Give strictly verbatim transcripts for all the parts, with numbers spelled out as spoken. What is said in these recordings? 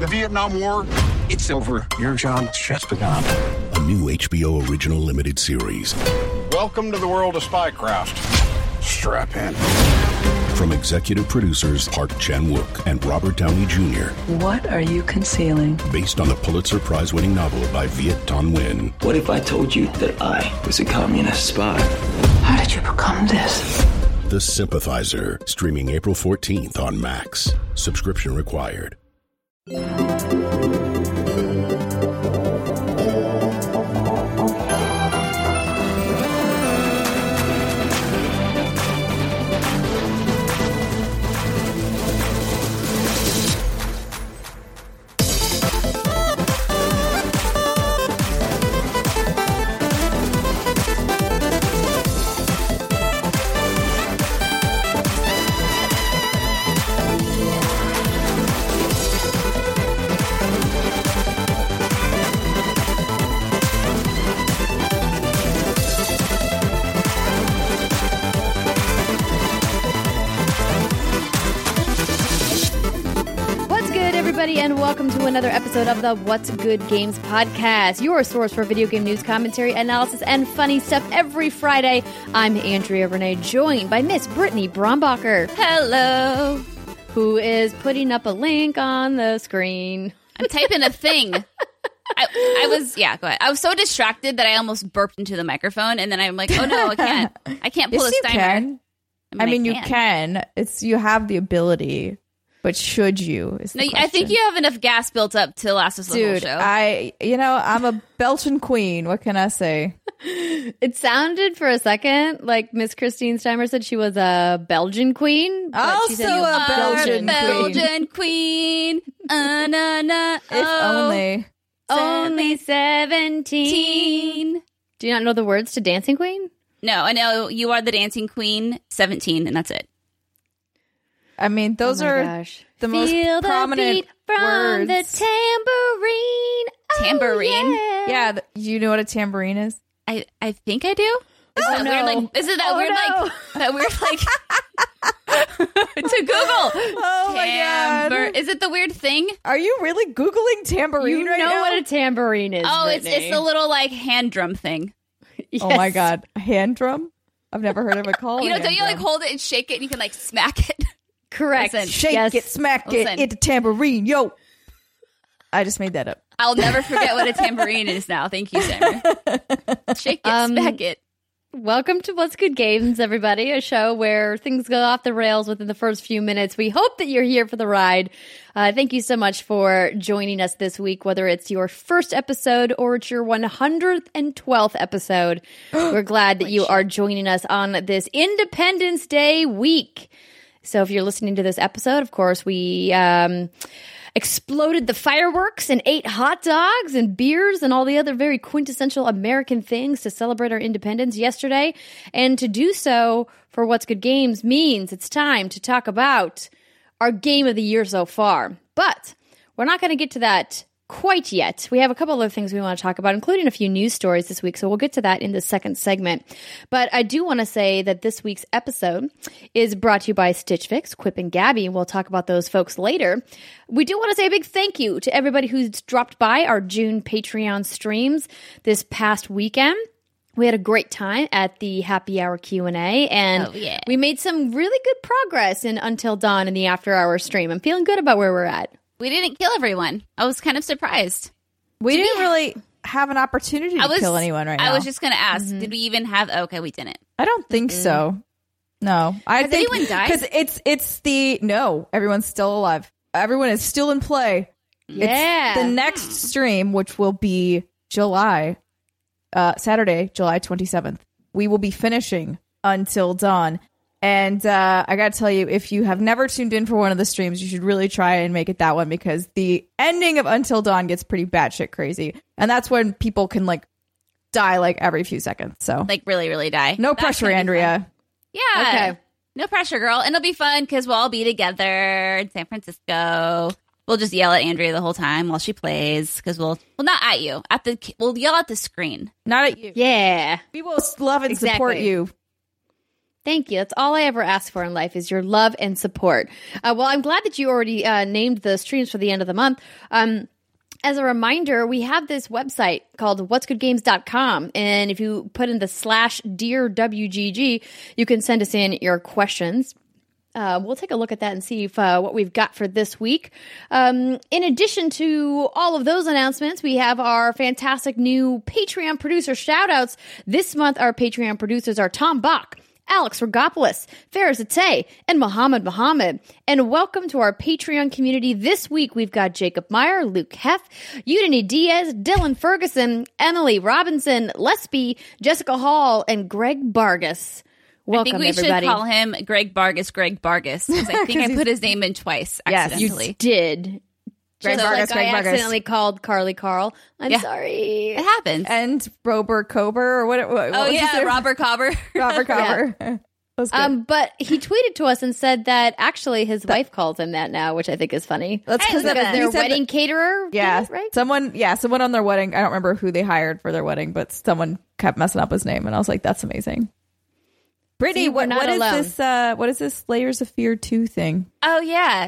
The Vietnam War, it's over. Your job has just begun. A new H B O original limited series. Welcome to the world of spycraft. Strap in. From executive producers Park Chan-wook and Robert Downey Junior What are you concealing? Based on the Pulitzer Prize-winning novel by Viet Thanh Nguyen. What if I told you that I was a communist spy? How did you become this? The Sympathizer, streaming April fourteenth on Max. Subscription required. And welcome to another episode of the What's Good Games podcast, your source for video game news, commentary, analysis, and funny stuff every Friday. I'm Andrea Renee, joined by Miss Brittany Brombacher. Hello. Who is putting up a link on the screen. I'm typing a thing. I, I was, yeah, go ahead. I was so distracted that I almost burped into the microphone, and then I'm like, oh no, I can't. I can't pull yes, a timer. You can. I mean, I mean I you can. It's you have the ability. But should you? Is the no, question. I think you have enough gas built up to last us the Dude, whole show. I, you know, I'm a Belgian queen. What can I say? It sounded for a second like Miss Christine Steimer said she was a Belgian queen. But Also she said you a are Belgian Belgian queen. Uh, na, na, If oh, only. only seventeen. Do you not know the words to Dancing Queen? No, I know you are the dancing queen, seventeen, and that's it. I mean, those oh my are gosh. the most Feel prominent the beat from words. the tambourine. Oh, Tambourine? yeah. Yeah, th- you know what a tambourine is? I, I think I do. Is Oh, that no. weird? Like, is it that Oh, weird? no. Like that weird? Like to Google. Oh my Tambour- god! Is it the weird thing? Are you really googling tambourine You right know now? what a tambourine is. Oh, it's Brittany. it's the little like hand drum thing. Oh my Yes. god, a hand drum? I've never heard of it called. You a know, hand don't you like drum. hold it and shake it and you can like smack it? Correct. Listen, Shake Yes. it, smack Listen. it, it's a tambourine, yo. I just made that up. I'll never forget what a tambourine is now. Thank you, Sarah. Shake it, Um, smack it. Welcome to What's Good Games, everybody, a show where things go off the rails within the first few minutes. We hope that you're here for the ride. Uh, thank you so much for joining us this week, whether it's your first episode or it's your one hundred twelfth episode. We're glad that you are joining us on this Independence Day week. So if you're listening to this episode, of course, we um, exploded the fireworks and ate hot dogs and beers and all the other very quintessential American things to celebrate our independence yesterday. And to do so for What's Good Games means it's time to talk about our game of the year so far. But we're not going to get to that quite yet. We have a couple other things we want to talk about, including a few news stories this week, so we'll get to that in the second segment. But I do want to say that this week's episode is brought to you by Stitch Fix, Quip, and Gabby, and we'll talk about those folks later. We do want to say a big thank you to everybody who's dropped by our June Patreon streams this past weekend. We had a great time at the Happy Hour Q and A, and Oh, yeah. we made some really good progress in Until Dawn in the After Hour stream. I'm feeling good about where we're at. We didn't kill everyone. I was kind of surprised. We Did didn't we- really have an opportunity to I was kill anyone right now. I was just going to ask, did we even have? Okay, we didn't. I don't think so. No, I Has think anyone died? because it's it's the no. Everyone's still alive. Everyone is still in play. Yeah. It's the next stream, which will be July, uh, Saturday, July twenty seventh. We will be finishing Until Dawn. And uh, I got to tell you, if you have never tuned in for one of the streams, you should really try and make it that one, because the ending of Until Dawn gets pretty batshit crazy. And that's when people can like die like every few seconds. So Like really, really die. no That's pressure, gonna be Andrea. fun. Yeah. Okay. No pressure, girl. And it'll be fun because we'll all be together in San Francisco. We'll just yell at Andrea the whole time while she plays, because we'll, well, not at you. At the, we'll yell at the screen. Not at you. Yeah. We will love and Exactly. support you. Thank you. That's all I ever ask for in life is your love and support. Uh, well, I'm glad that you already uh, named the streams for the end of the month. Um, as a reminder, we have this website called what's good games dot com. And if you put in the slash Dear W G G, you can send us in your questions. Uh, we'll take a look at that and see if, uh, what we've got for this week. Um, in addition to all of those announcements, we have our fantastic new Patreon producer shout-outs. This month, our Patreon producers are Tom Bach, Alex Rogopoulos, Faraz Atay, and Muhammad Muhammad. And welcome to our Patreon community. This week, we've got Jacob Meyer, Luke Heff, Udini Diaz, Dylan Ferguson, Emily Robinson, Lesby, Jessica Hall, and Greg Vargas. Welcome, I think we everybody. should call him Greg Vargas, Greg Vargas, because I think I put his name in twice Yes, accidentally. You did. Greg Just Vargas, like Greg I Vargas. accidentally called Carly Carl. I'm Yeah. sorry. It happens. And Robert Cober or what? what, what oh, was yeah, his name? Robert Cobber. Robert Cober. That was good. Um, but he tweeted to us and said that actually his wife calls him that now, which I think is funny. That's Hey, because look at Because that. their he said wedding that- caterer, did Yeah, it, right? someone. Yeah, someone on their wedding. I don't remember who they hired for their wedding, but someone kept messing up his name, and I was like, "That's amazing." Brittany, See, we're what, not what is alone. this? Uh, what is this Layers of Fear two thing? Oh, yeah.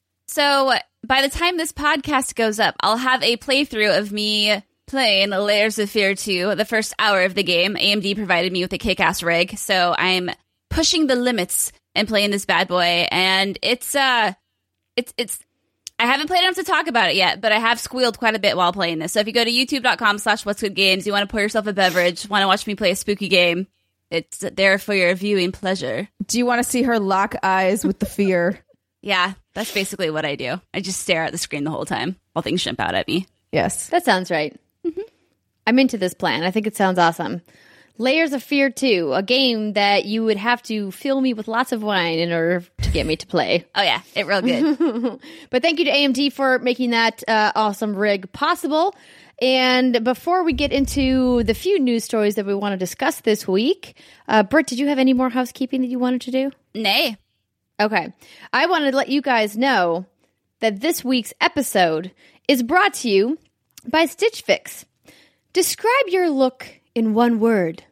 So by the time this podcast goes up, I'll have a playthrough of me playing Layers of Fear two, the first hour of the game. A M D provided me with a kick-ass rig, so I'm pushing the limits and playing this bad boy. And it's, uh, it's, it's, I haven't played enough to talk about it yet, but I have squealed quite a bit while playing this. So if you go to youtube.com slash what's good games, you want to pour yourself a beverage, want to watch me play a spooky game, it's there for your viewing pleasure. Do you want to see her lock eyes with the fear? Yeah, that's basically what I do. I just stare at the screen the whole time while things jump out at me. Yes. That sounds right. I'm into this plan. I think it sounds awesome. Layers of Fear two, a game that you would have to fill me with lots of wine in order to get me to play. Oh, yeah, it real good. But thank you to A M D for making that uh, awesome rig possible. And before we get into the few news stories that we want to discuss this week, uh, Britt, did you have any more housekeeping that you wanted to do? Nay. Okay. I wanted to let you guys know that this week's episode is brought to you by Stitch Fix. Describe your look in one word.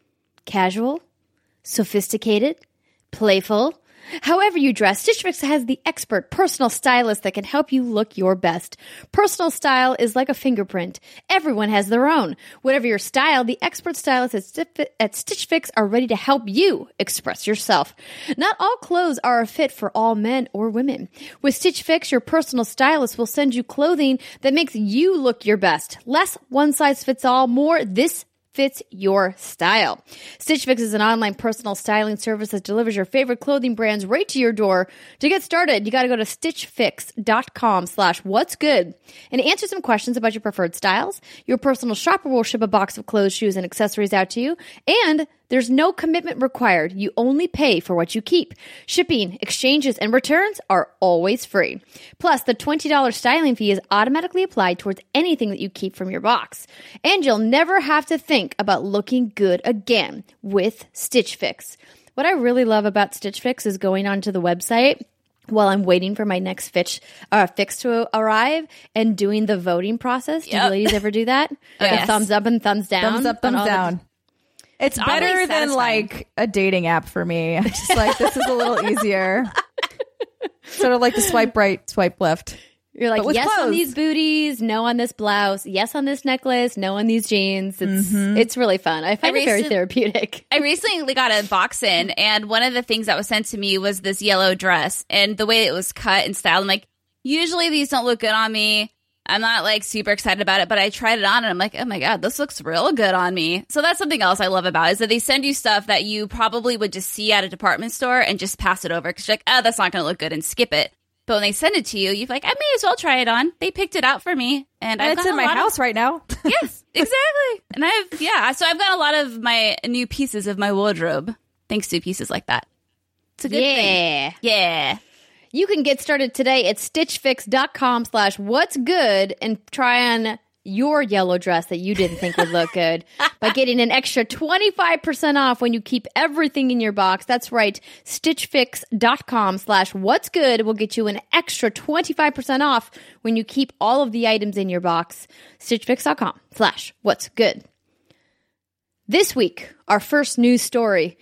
Casual, sophisticated, playful. However you dress, Stitch Fix has the expert personal stylist that can help you look your best. Personal style is like a fingerprint. Everyone has their own. Whatever your style, the expert stylists at Sti- at Stitch Fix are ready to help you express yourself. Not all clothes are a fit for all men or women. With Stitch Fix, your personal stylist will send you clothing that makes you look your best. Less one size fits all, more this fits your style. Stitch Fix is an online personal styling service that delivers your favorite clothing brands right to your door. To get started, you got to go to stitchfix.com slash what's good and answer some questions about your preferred styles. Your personal shopper will ship a box of clothes, shoes, and accessories out to you. And there's no commitment required. You only pay for what you keep. Shipping, exchanges, and returns are always free. Plus, the twenty dollars styling fee is automatically applied towards anything that you keep from your box. And you'll never have to think about looking good again with Stitch Fix. What I really love about Stitch Fix is going onto the website while I'm waiting for my next fix, uh, fix to arrive and doing the voting process. Do Yep. you ladies ever do that? Oh, The yes. thumbs up and thumbs down. Thumbs up, on thumbs all the- down. It's It's oddly better than satisfying. like a dating app for me. I'm just like, this is a little easier. Sort of like the swipe right, swipe left. You're like, But with yes on clothes. these booties, no on this blouse, yes on this necklace, no on these jeans. It's Mm-hmm. it's really fun. I find I it very recent- therapeutic. I recently got a box in, and one of the things that was sent to me was this yellow dress, and the way it was cut and styled. I'm like, usually these don't look good on me. I'm not like super excited about it, but I tried it on and I'm like, oh my God, this looks real good on me. So that's something else I love about it, is that they send you stuff that you probably would just see at a department store and just pass it over because you're like, oh, that's not going to look good, and skip it. But when they send it to you, you're like, I may as well try it on. They picked it out for me. And, And I've it's gotten in a my lot of- house right now. Yes, exactly. And I've, yeah, so I've got a lot of my new pieces of my wardrobe thanks to pieces like that. It's a good thing. Yeah. Yeah. You can get started today at stitchfix.com slash what's good and try on your yellow dress that you didn't think would look good by getting an extra twenty-five percent off when you keep everything in your box. That's right. Stitchfix.com slash what's good will get you an extra twenty-five percent off when you keep all of the items in your box. Stitchfix.com slash what's good. This week, our first news story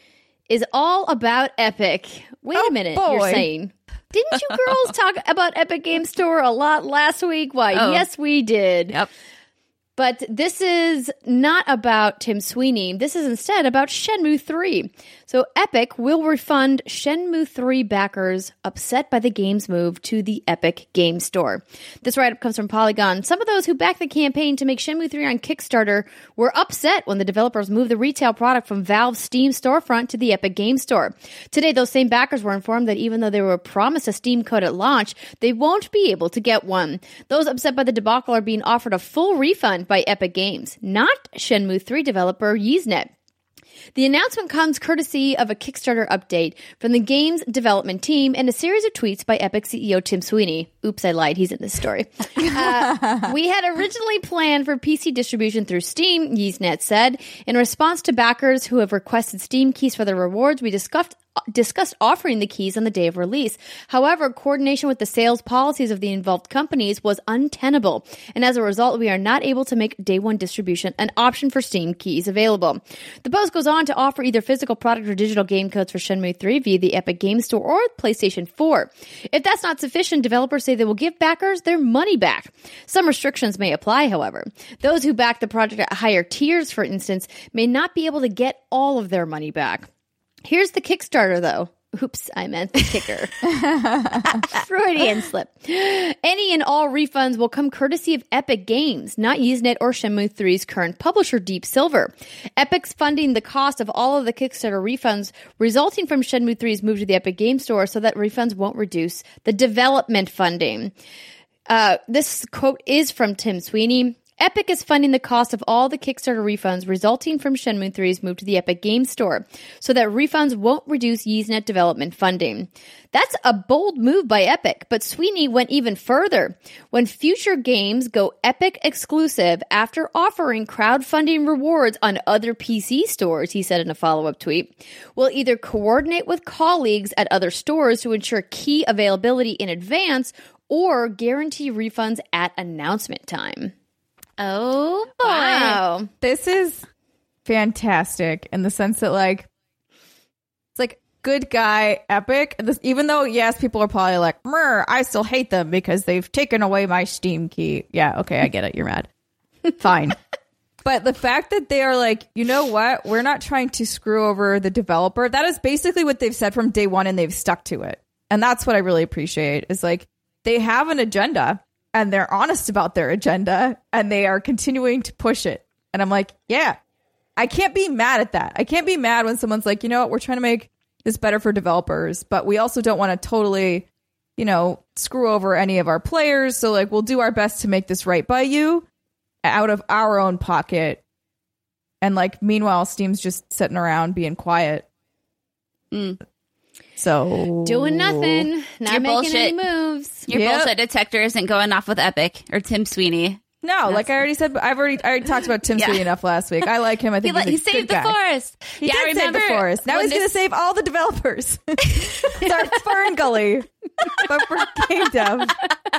is all about Epic. Wait Oh, a minute, boy. you're saying. Didn't you girls talk about Epic Game Store a lot last week? Why, Oh. yes, we did. Yep. But this is not about Tim Sweeney. This is instead about Shenmue three. So Epic will refund Shenmue three backers upset by the game's move to the Epic Game Store. This write-up comes from Polygon. Some of those who backed the campaign to make Shenmue three on Kickstarter were upset when the developers moved the retail product from Valve's Steam storefront to the Epic Game Store. Today, those same backers were informed that even though they were promised a Steam code at launch, they won't be able to get one. Those upset by the debacle are being offered a full refund by Epic Games, not Shenmue three developer Yznet. The announcement comes courtesy of a Kickstarter update from the game's development team and a series of tweets by Epic C E O Tim Sweeney. Oops, I lied. He's in this story. Uh, we had originally planned for P C distribution through Steam, Yznet said. In response to backers who have requested Steam keys for their rewards, we discussed discussed offering the keys on the day of release. However, coordination with the sales policies of the involved companies was untenable, and as a result, we are not able to make day one distribution an option for Steam keys available. The post goes on to offer either physical product or digital game codes for Shenmue three via the Epic Game Store or PlayStation four. If that's not sufficient, developers say they will give backers their money back. Some restrictions may apply, however. Those who back the project at higher tiers, for instance, may not be able to get all of their money back. Here's the Kickstarter, though. Oops, I meant the kicker. Freudian slip. Any and all refunds will come courtesy of Epic Games, not Yznet or Shenmue three's current publisher, Deep Silver. Epic's funding the cost of all of the Kickstarter refunds resulting from Shenmue three's move to the Epic Game Store so that refunds won't reduce the development funding. Uh, this quote is from Tim Sweeney. Epic is funding the cost of all the Kickstarter refunds resulting from Shenmue three's move to the Epic Game Store, so that refunds won't reduce Yznet development funding. That's a bold move by Epic, but Sweeney went even further. When future games go Epic exclusive after offering crowdfunding rewards on other P C stores, he said in a follow-up tweet, we'll either coordinate with colleagues at other stores to ensure key availability in advance or guarantee refunds at announcement time. Oh, boy. Wow. This is fantastic in the sense that, like, it's like good guy Epic. This, even though, yes, people are probably like, Murr, I still hate them because they've taken away my Steam key. Yeah, okay, I get it. You're mad. Fine. But the fact that they are like, you know what? We're not trying to screw over the developer. That is basically what they've said from day one, and they've stuck to it. And that's what I really appreciate is like they have an agenda. And they're honest about their agenda, and they are continuing to push it. And I'm like, yeah, I can't be mad at that. I can't be mad when someone's like, you know what, we're trying to make this better for developers, but we also don't want to totally, you know, screw over any of our players. So, like, we'll do our best to make this right by you out of our own pocket. And, like, meanwhile, Steam's just sitting around being quiet. Mm. So Doing nothing, not Your making bullshit. any moves. Your Yep. bullshit detector isn't going off with Epic or Tim Sweeney. No, like I already said, I've already I already talked about Tim Yeah. Sweeney enough last week. I like him. I He, think let, he's a he saved good the guy. forest. He yeah, did I save remember the forest. Now when he's going to this- save all the developers. Start Fern Gully, but for game dev.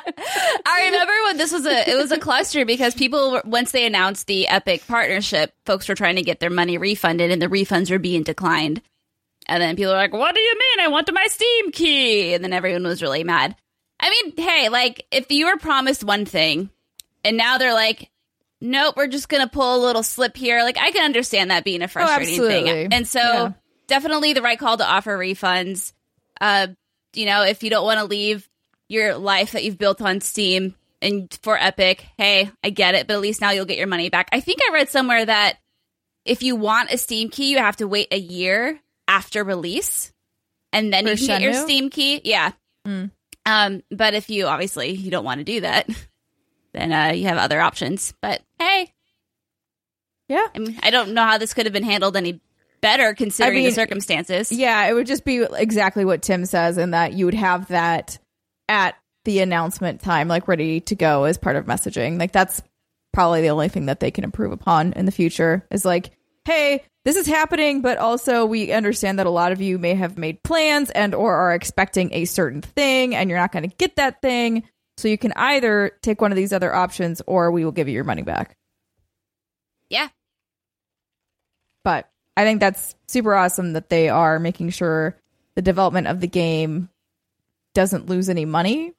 I remember when this was a it was a cluster because people were, once they announced the Epic partnership, folks were trying to get their money refunded and the refunds were being declined. And then people were like, "What do you mean? I want my Steam key?" And then everyone was really mad. I mean, hey, like if you were promised one thing and now they're like, "Nope, we're just going to pull a little slip here." Like I can understand that being a frustrating absolutely. thing. And so Yeah. definitely the right call to offer refunds. Uh, you know, if you don't want to leave your life that you've built on Steam and for Epic, hey, I get it, but at least now you'll get your money back. I think I read somewhere that if you want a Steam key, you have to wait a year after release, and then For you can get your Shenmue? Steam key. Yeah. Mm. Um, but if you obviously you don't want to do that, then uh, you have other options. But hey, Yeah. I mean, I don't know how this could have been handled any better considering I mean, the circumstances. Yeah, it would just be exactly what Tim says, in that you would have that at the announcement time, like ready to go as part of messaging. Like that's probably the only thing that they can improve upon in the future is like, hey, this is happening, but also we understand that a lot of you may have made plans and or are expecting a certain thing and you're not going to get that thing. So you can either take one of these other options or we will give you your money back. Yeah. But I think that's super awesome that they are making sure the development of the game doesn't lose any money,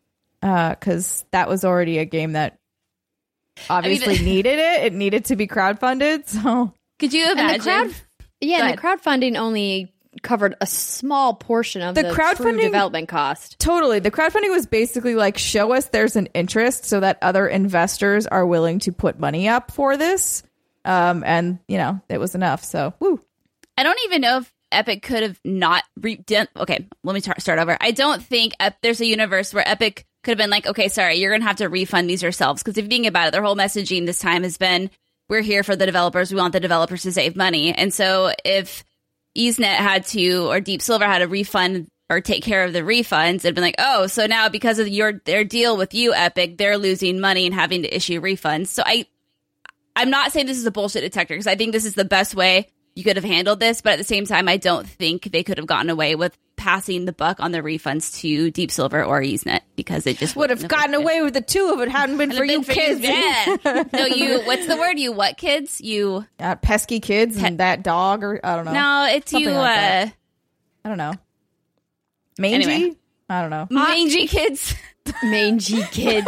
because uh, that was already a game that obviously I mean, needed it. It needed to be crowdfunded. So could you imagine? And the crowd, yeah, and the crowdfunding only covered a small portion of the, the crowdfunding development cost. Totally. The crowdfunding was basically like, show us there's an interest so that other investors are willing to put money up for this. Um, and, you know, it was enough. So, woo. I don't even know if Epic could have not... Re- done, okay, let me tar- start over. I don't think Ep- there's a universe where Epic could have been like, okay, sorry, you're going to have to refund these yourselves. Because if you think about it, their whole messaging this time has been, we're here for the developers. We want the developers to save money. And so if EaseNet had to, or Deep Silver had to refund or take care of the refunds, it'd been like, oh, so now because of your their deal with you, Epic, they're losing money and having to issue refunds. So I, I'm not saying this is a bullshit detector, because I think this is the best way you could have handled this. But at the same time, I don't think they could have gotten away with passing the buck on the refunds to Deep Silver or EaseNet, because it just would have gotten away with the two if it hadn't been for you for kids. You, yeah. No, you, what's the word? You what kids? You uh, pesky kids pe- and that dog, or I don't know. No, it's Something you. Like uh, I don't know. Mangy? Anyway. I don't know. Mangy kids. Mangy kids.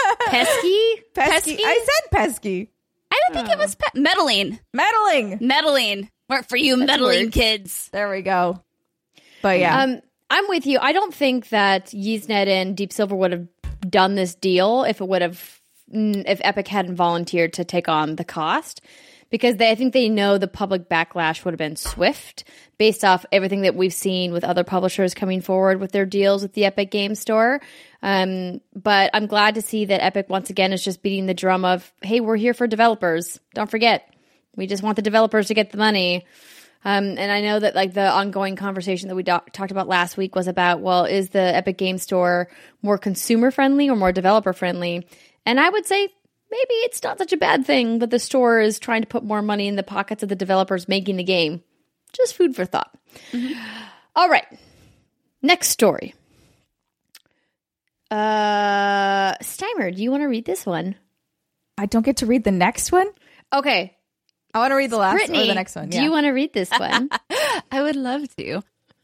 Pesky? Pesky? Pesky? I said pesky. I don't think oh. it was pe- meddling. Meddling. Meddling. Work for you, That's meddling weird. kids. There we go. But yeah. Um, I'm with you. I don't think that EaseNet and Deep Silver would have done this deal if it would have, if Epic hadn't volunteered to take on the cost, because they, I think they know the public backlash would have been swift based off everything that we've seen with other publishers coming forward with their deals with the Epic Game Store. Um, but I'm glad to see that Epic once again is just beating the drum of, hey, we're here for developers. Don't forget, we just want the developers to get the money. Um, and I know that like the ongoing conversation that we do- talked about last week was about, well, is the Epic Game Store more consumer friendly or more developer friendly? And I would say maybe it's not such a bad thing that the store is trying to put more money in the pockets of the developers making the game. Just food for thought. Mm-hmm. All right. Next story. Uh, Steimer, do you want to read this one? I don't get to read the next one? Okay. I want to read the last Brittany, or the next one. Yeah. Do you want to read this one? I would love to.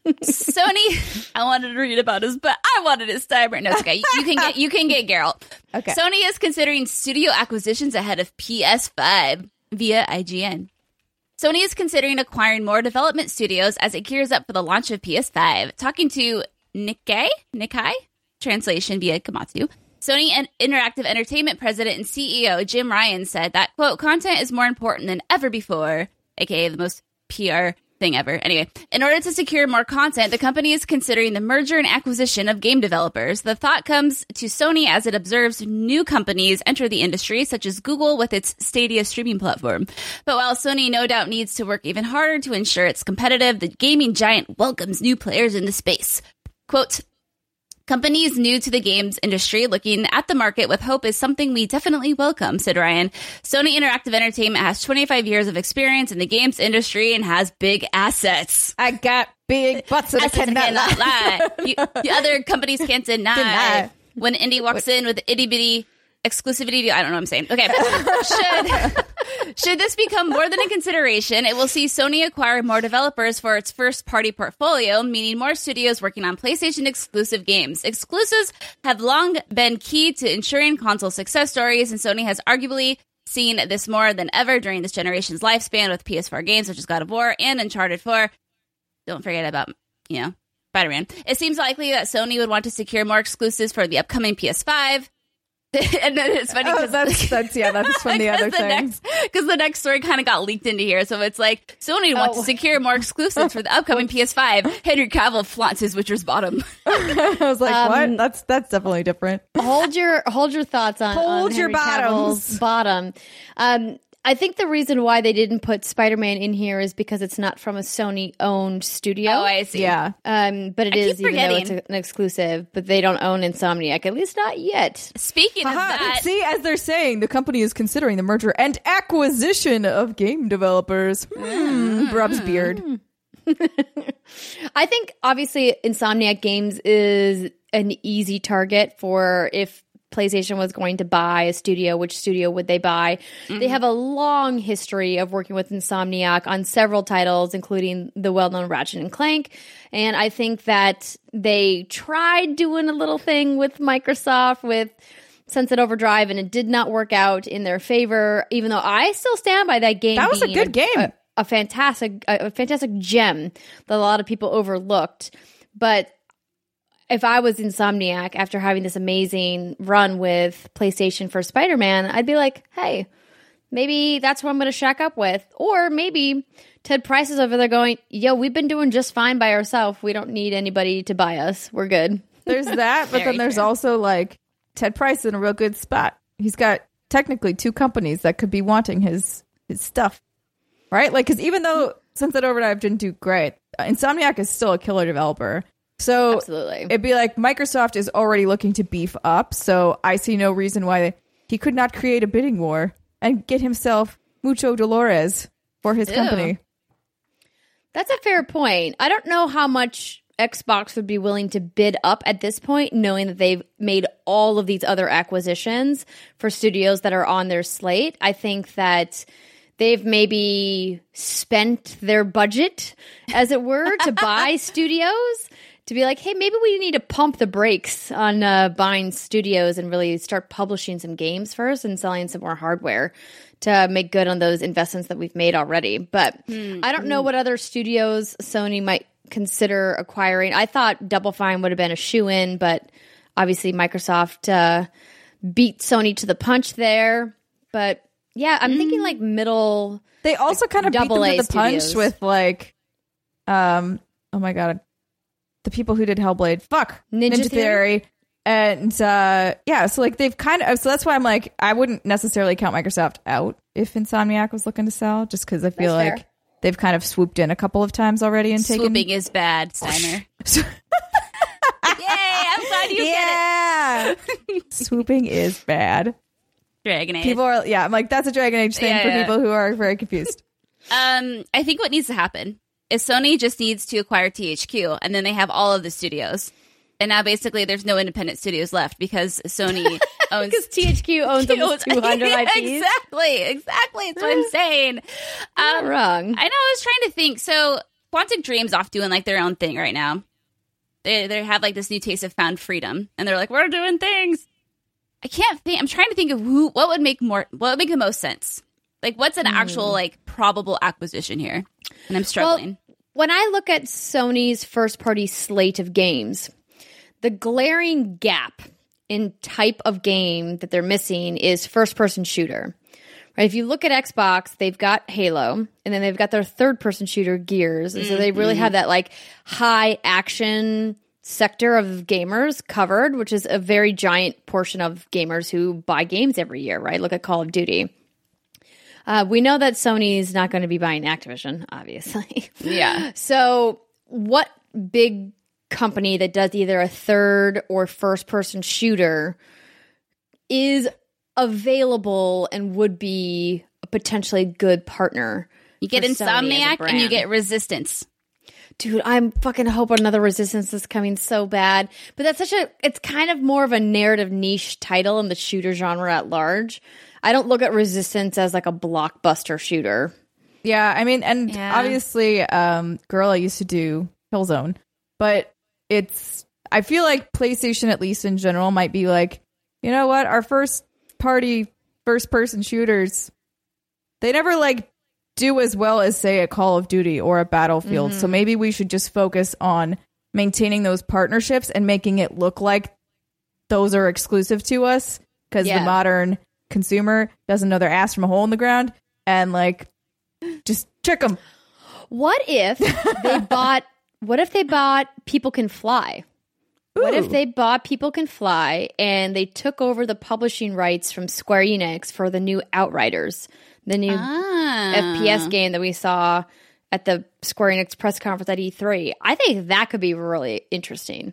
Sony, I wanted to read about us, but I wanted it Steimer. No, it's okay. You, you can get you can get Geralt. Okay. Sony is considering studio acquisitions ahead of P S five via I G N. Sony is considering acquiring more development studios as it gears up for the launch of P S five. Talking to Nikkei, Nikkei, translation via Komatsu, Sony and Interactive Entertainment president and C E O Jim Ryan said that, quote, content is more important than ever before, aka the most P R thing ever. Anyway, in order to secure more content, the company is considering the merger and acquisition of game developers. The thought comes to Sony as it observes new companies enter the industry, such as Google with its Stadia streaming platform. But while Sony no doubt needs to work even harder to ensure it's competitive, the gaming giant welcomes new players in the space. Quote, companies new to the games industry looking at the market with hope is something we definitely welcome, said Ryan. Sony Interactive Entertainment has twenty-five years of experience in the games industry and has big assets. I got big butts that I cannot lie. lie. You, the other companies can't deny. deny. When Indie walks in with itty bitty exclusivity deal. I don't know what I'm saying. Okay. should, should this become more than a consideration, it will see Sony acquire more developers for its first-party portfolio, meaning more studios working on PlayStation exclusive games. Exclusives have long been key to ensuring console success stories, and Sony has arguably seen this more than ever during this generation's lifespan with P S four games such as God of War and Uncharted four. Don't forget about, you know, Spider-Man. It seems likely that Sony would want to secure more exclusives for the upcoming P S five. And then it's funny because oh, that's, that's yeah, that's from the other thing. Because the next story kind of got leaked into here, so it's like Sony oh. wants to secure more exclusives for the upcoming P S five. Henry Cavill flaunts his Witcher's bottom. I was like, um, what? That's that's definitely different. Hold your hold your thoughts on hold on your Henry bottoms. Cavill's bottom. Um, I think the reason why they didn't put Spider-Man in here is because it's not from a Sony-owned studio. Oh, I see. Yeah. Um, but it I is, keep even though forgetting. it's an exclusive. But they don't own Insomniac, at least not yet. Speaking of Aha, that... see, as they're saying, the company is considering the merger and acquisition of game developers. Hmm, mm. Brub's beard. I think, obviously, Insomniac Games is an easy target for if PlayStation was going to buy a studio, which studio would they buy? Mm-hmm. They have a long history of working with Insomniac on several titles, including the well-known Ratchet and Clank. And I think that they tried doing a little thing with Microsoft with Sunset Overdrive, and it did not work out in their favor, even though I still stand by that game. That was a good a, game. A, a fantastic, a, a fantastic gem that a lot of people overlooked. But if I was Insomniac after having this amazing run with PlayStation for Spider-Man, I'd be like, hey, maybe that's what I'm going to shack up with. Or maybe Ted Price is over there going, yo, we've been doing just fine by ourselves. We don't need anybody to buy us. We're good. There's that, but then there's true. also like Ted Price in a real good spot. He's got technically two companies that could be wanting his his stuff, right? Like, because even though Sunset Overdrive didn't do great, Insomniac is still a killer developer. So Absolutely. It'd be like Microsoft is already looking to beef up, so I see no reason why he could not create a bidding war and get himself Mucho Dolores for his Ew. company. That's a fair point. I don't know how much Xbox would be willing to bid up at this point, knowing that they've made all of these other acquisitions for studios that are on their slate. I think that they've maybe spent their budget, as it were, to buy studios, to be like, hey, maybe we need to pump the brakes on uh, buying studios and really start publishing some games first and selling some more hardware to make good on those investments that we've made already. But mm-hmm. I don't know what other studios Sony might consider acquiring. I thought Double Fine would have been a shoo-in, but obviously Microsoft uh, beat Sony to the punch there. But yeah, I'm mm. thinking like middle. They also like kind of beat them to the studios. punch with like, um, oh my god, the people who did Hellblade, fuck, Ninja, Ninja Theory. Theory. And uh, yeah, so like they've kind of, so that's why I'm like, I wouldn't necessarily count Microsoft out if Insomniac was looking to sell, just because I feel that's like fair. They've kind of swooped in a couple of times already and taken. Swooping is bad, Steiner. Yay! I'm glad you yeah. get it. Swooping is bad. Dragon Age. People are, yeah, I'm like, that's a Dragon Age thing yeah, for yeah. people who are very confused. Um, I think what needs to happen is Sony just needs to acquire T H Q, and then they have all of the studios. And now basically there's no independent studios left because Sony owns... Because T H Q owns almost two hundred yeah, I Ps. Exactly, exactly. That's what I'm saying. I'm um, not wrong. I know, I was trying to think. So Quantic Dream's off doing like their own thing right now. They they have like this new taste of found freedom. And they're like, we're doing things. I can't think. I'm trying to think of who, what would make more, what would make the most sense? Like what's an mm. actual like probable acquisition here? And I'm struggling. Well, when I look at Sony's first party slate of games, the glaring gap in type of game that they're missing is first-person shooter. Right? If you look at Xbox, they've got Halo, and then they've got their third-person shooter, Gears. And so they really have that like high action sector of gamers covered, which is a very giant portion of gamers who buy games every year. Right? Look at Call of Duty. Uh, we know that Sony is not going to be buying Activision, obviously. Yeah. So what big company that does either a third or first person shooter is available and would be a potentially good partner? You get Insomniac and you get Resistance. Dude, I'm fucking hoping another Resistance is coming so bad. But that's such a, it's kind of more of a narrative niche title in the shooter genre at large. I don't look at Resistance as like a blockbuster shooter. Yeah, I mean, and yeah. obviously um, Guerrilla used to do Killzone, but it's, I feel like PlayStation, at least in general, might be like, you know what, our first party first person shooters, they never like do as well as say a Call of Duty or a Battlefield. Mm-hmm. So maybe we should just focus on maintaining those partnerships and making it look like those are exclusive to us, because yeah. the modern consumer doesn't know their ass from a hole in the ground, and like just trick them. What if they bought What if they bought People Can Fly? Ooh. What if they bought People Can Fly and they took over the publishing rights from Square Enix for the new Outriders, the new ah. F P S game that we saw at the Square Enix press conference at E three? I think that could be really interesting.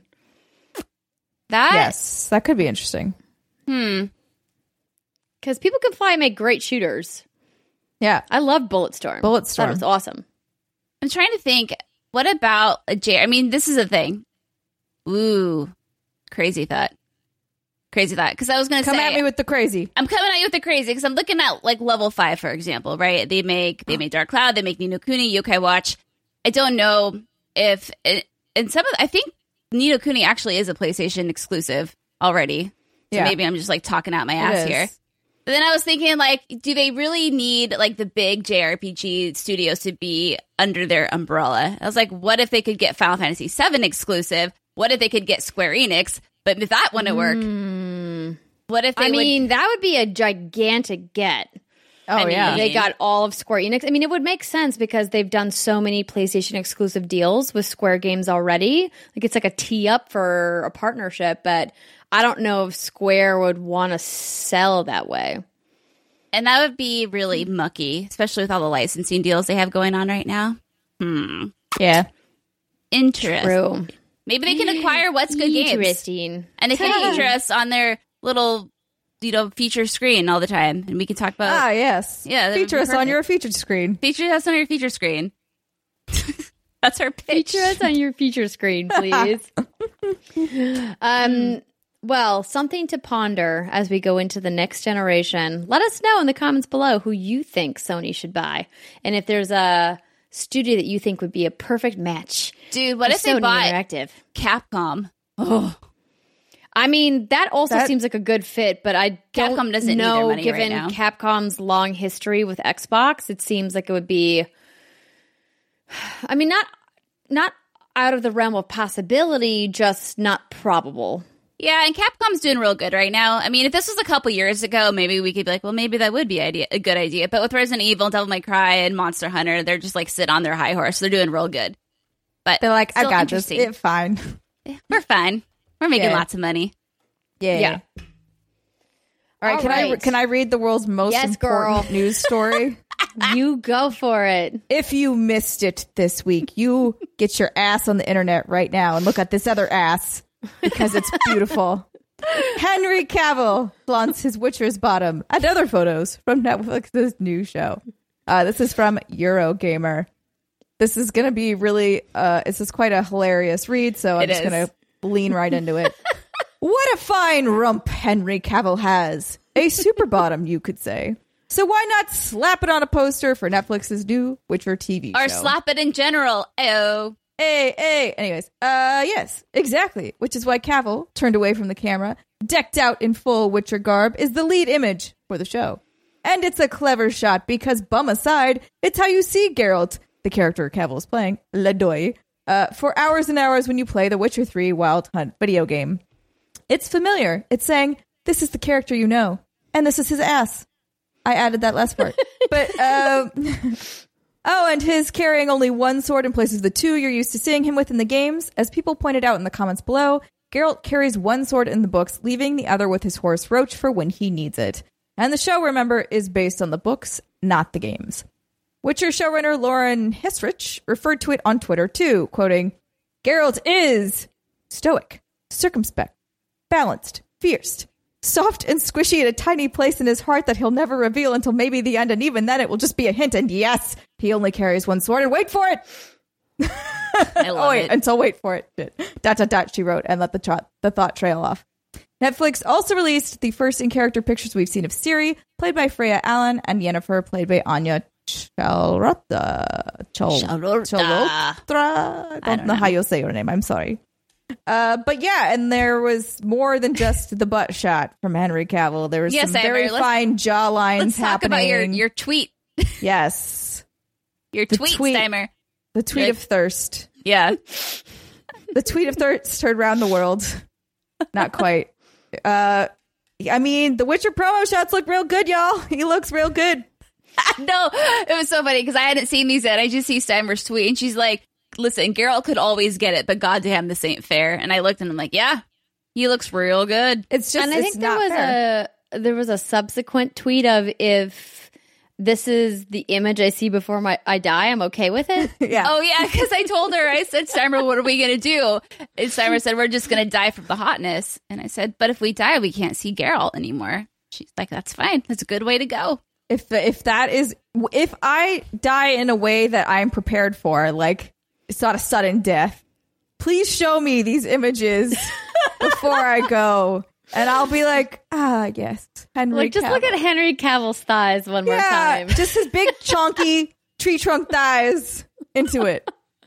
That Yes, that could be interesting. Hmm. Because People Can Fly make great shooters. Yeah. I love Bulletstorm. Bulletstorm. That was awesome. I'm trying to think. What about a J? I mean, this is a thing. Ooh, crazy thought. crazy thought. Because I was going to say, come at me with the crazy. I'm coming at you with the crazy because I'm looking at like level five, for example, right? They make they made Dark Cloud, they make Ni no Kuni, Yokai Watch. I don't know if and some of I think Ni no Kuni actually is a PlayStation exclusive already. So yeah. maybe I'm just like talking out my ass here. But then I was thinking, like, do they really need like the big J R P G studios to be under their umbrella? I was like, what if they could get Final Fantasy seven exclusive? What if they could get Square Enix? But if that wouldn't work, Mm. what if they I would- mean, that would be a gigantic get. Oh, I mean, yeah. If they got all of Square Enix. I mean, it would make sense because they've done so many PlayStation exclusive deals with Square games already. Like, it's like a tee up for a partnership, but I don't know if Square would want to sell that way. And that would be really mucky, especially with all the licensing deals they have going on right now. Hmm. Yeah. Interesting. True. Maybe they can acquire What's Good Games. Interesting. And they can feature us on their little, you know, feature screen all the time. And we can talk about... Ah, yes. Yeah, that would Feature be us on perfect. your featured screen. Feature us on your feature screen. That's our pitch. Feature us on your feature screen, please. um, well, something to ponder as we go into the next generation. Let us know in the comments below who you think Sony should buy. And if there's a studio that you think would be a perfect match. Dude, what for if they Sony bought Interactive. Capcom? Oh. I mean, that also That- seems like a good fit, but I don't Capcom doesn't need their know, money right given now. Capcom's long history with Xbox, it seems like it would be, I mean, not not out of the realm of possibility, just not probable. Yeah, and Capcom's doing real good right now. I mean, if this was a couple years ago, maybe we could be like, well, maybe that would be idea, a good idea. But with Resident Evil, Devil May Cry, and Monster Hunter, they're just like sit on their high horse. They're doing real good. But They're like, I still got this. interesting. It's fine. We're fine. We're making Yeah. lots of money. Yeah. Yeah. All right. All can I right. can I read the world's most Yes, important girl. news story? You go for it. If you missed it this week, you get your ass on the internet right now and look at this other ass because it's beautiful. Henry Cavill flaunts his Witcher's bottom and other photos from Netflix's new show. Uh, this is from Eurogamer. This is going to be really, uh, this is quite a hilarious read, so I'm It just is. going to lean right into it. What a fine rump Henry Cavill has. A super bottom, you could say. So why not slap it on a poster for Netflix's new Witcher T V Or show? slap it in general. Ayo. Hey, hey. Anyways, uh, yes, exactly. Which is why Cavill, turned away from the camera, decked out in full Witcher garb, is the lead image for the show. And it's a clever shot because, bum aside, it's how you see Geralt, the character Cavill is playing, Ledoy, uh, for hours and hours when you play the Witcher three Wild Hunt video game. It's familiar. It's saying, this is the character you know, and this is his ass. I added that last part. But, um... Oh, and his carrying only one sword in places of the two you're used to seeing him with in the games. As people pointed out in the comments below, Geralt carries one sword in the books, leaving the other with his horse Roach for when he needs it. And the show, remember, is based on the books, not the games. Witcher showrunner Lauren Hissrich referred to it on Twitter too, quoting, Geralt is stoic, circumspect, balanced, fierce, soft and squishy in a tiny place in his heart that he'll never reveal until maybe the end, and even then it will just be a hint. And yes, he only carries one sword, and wait for it. I love oh wait, it. until wait for it. Dot dot dot. She wrote and let the trot the thought trail off. Netflix also released the first in-character pictures we've seen of Ciri, played by Freya Allan, and Yennefer, played by Anya Chalrota. Chal- Chalrota. Chalrota? I don't know how you'll say your name. I'm sorry. Uh, but yeah, and there was more than just the butt shot from Henry Cavill. There was Yes, some very Amber, let's- fine jaw lines Let's talk happening. about your, your tweet. yes, Your The tweet, tweet. Steimer. the tweet of thirst. Yeah. The tweet of thirst heard around the world. Not quite. Uh, I mean, the Witcher promo shots look real good, y'all. He looks real good. No, it was so funny because I hadn't seen these yet. I just see Steimer's tweet and she's like, listen, Geralt could always get it, but goddamn, this ain't fair. And I looked and I'm like, yeah, he looks real good. It's just, and I it's think there not was fair. a there was a subsequent tweet of if this is the image I see before my I die, I'm okay with it. Yeah. Oh, yeah, because I told her, I said, Steimer, what are we going to do? And Steimer said, we're just going to die from the hotness. And I said, but if we die, we can't see Geralt anymore. She's like, that's fine. That's a good way to go. If if that is, if I die in a way that I'm prepared for, like it's not a sudden death, please show me these images before I go. And I'll be like, ah, yes, Henry Like, just Cavill. look at Henry Cavill's thighs one more yeah, time. just his big, chunky tree trunk thighs into it.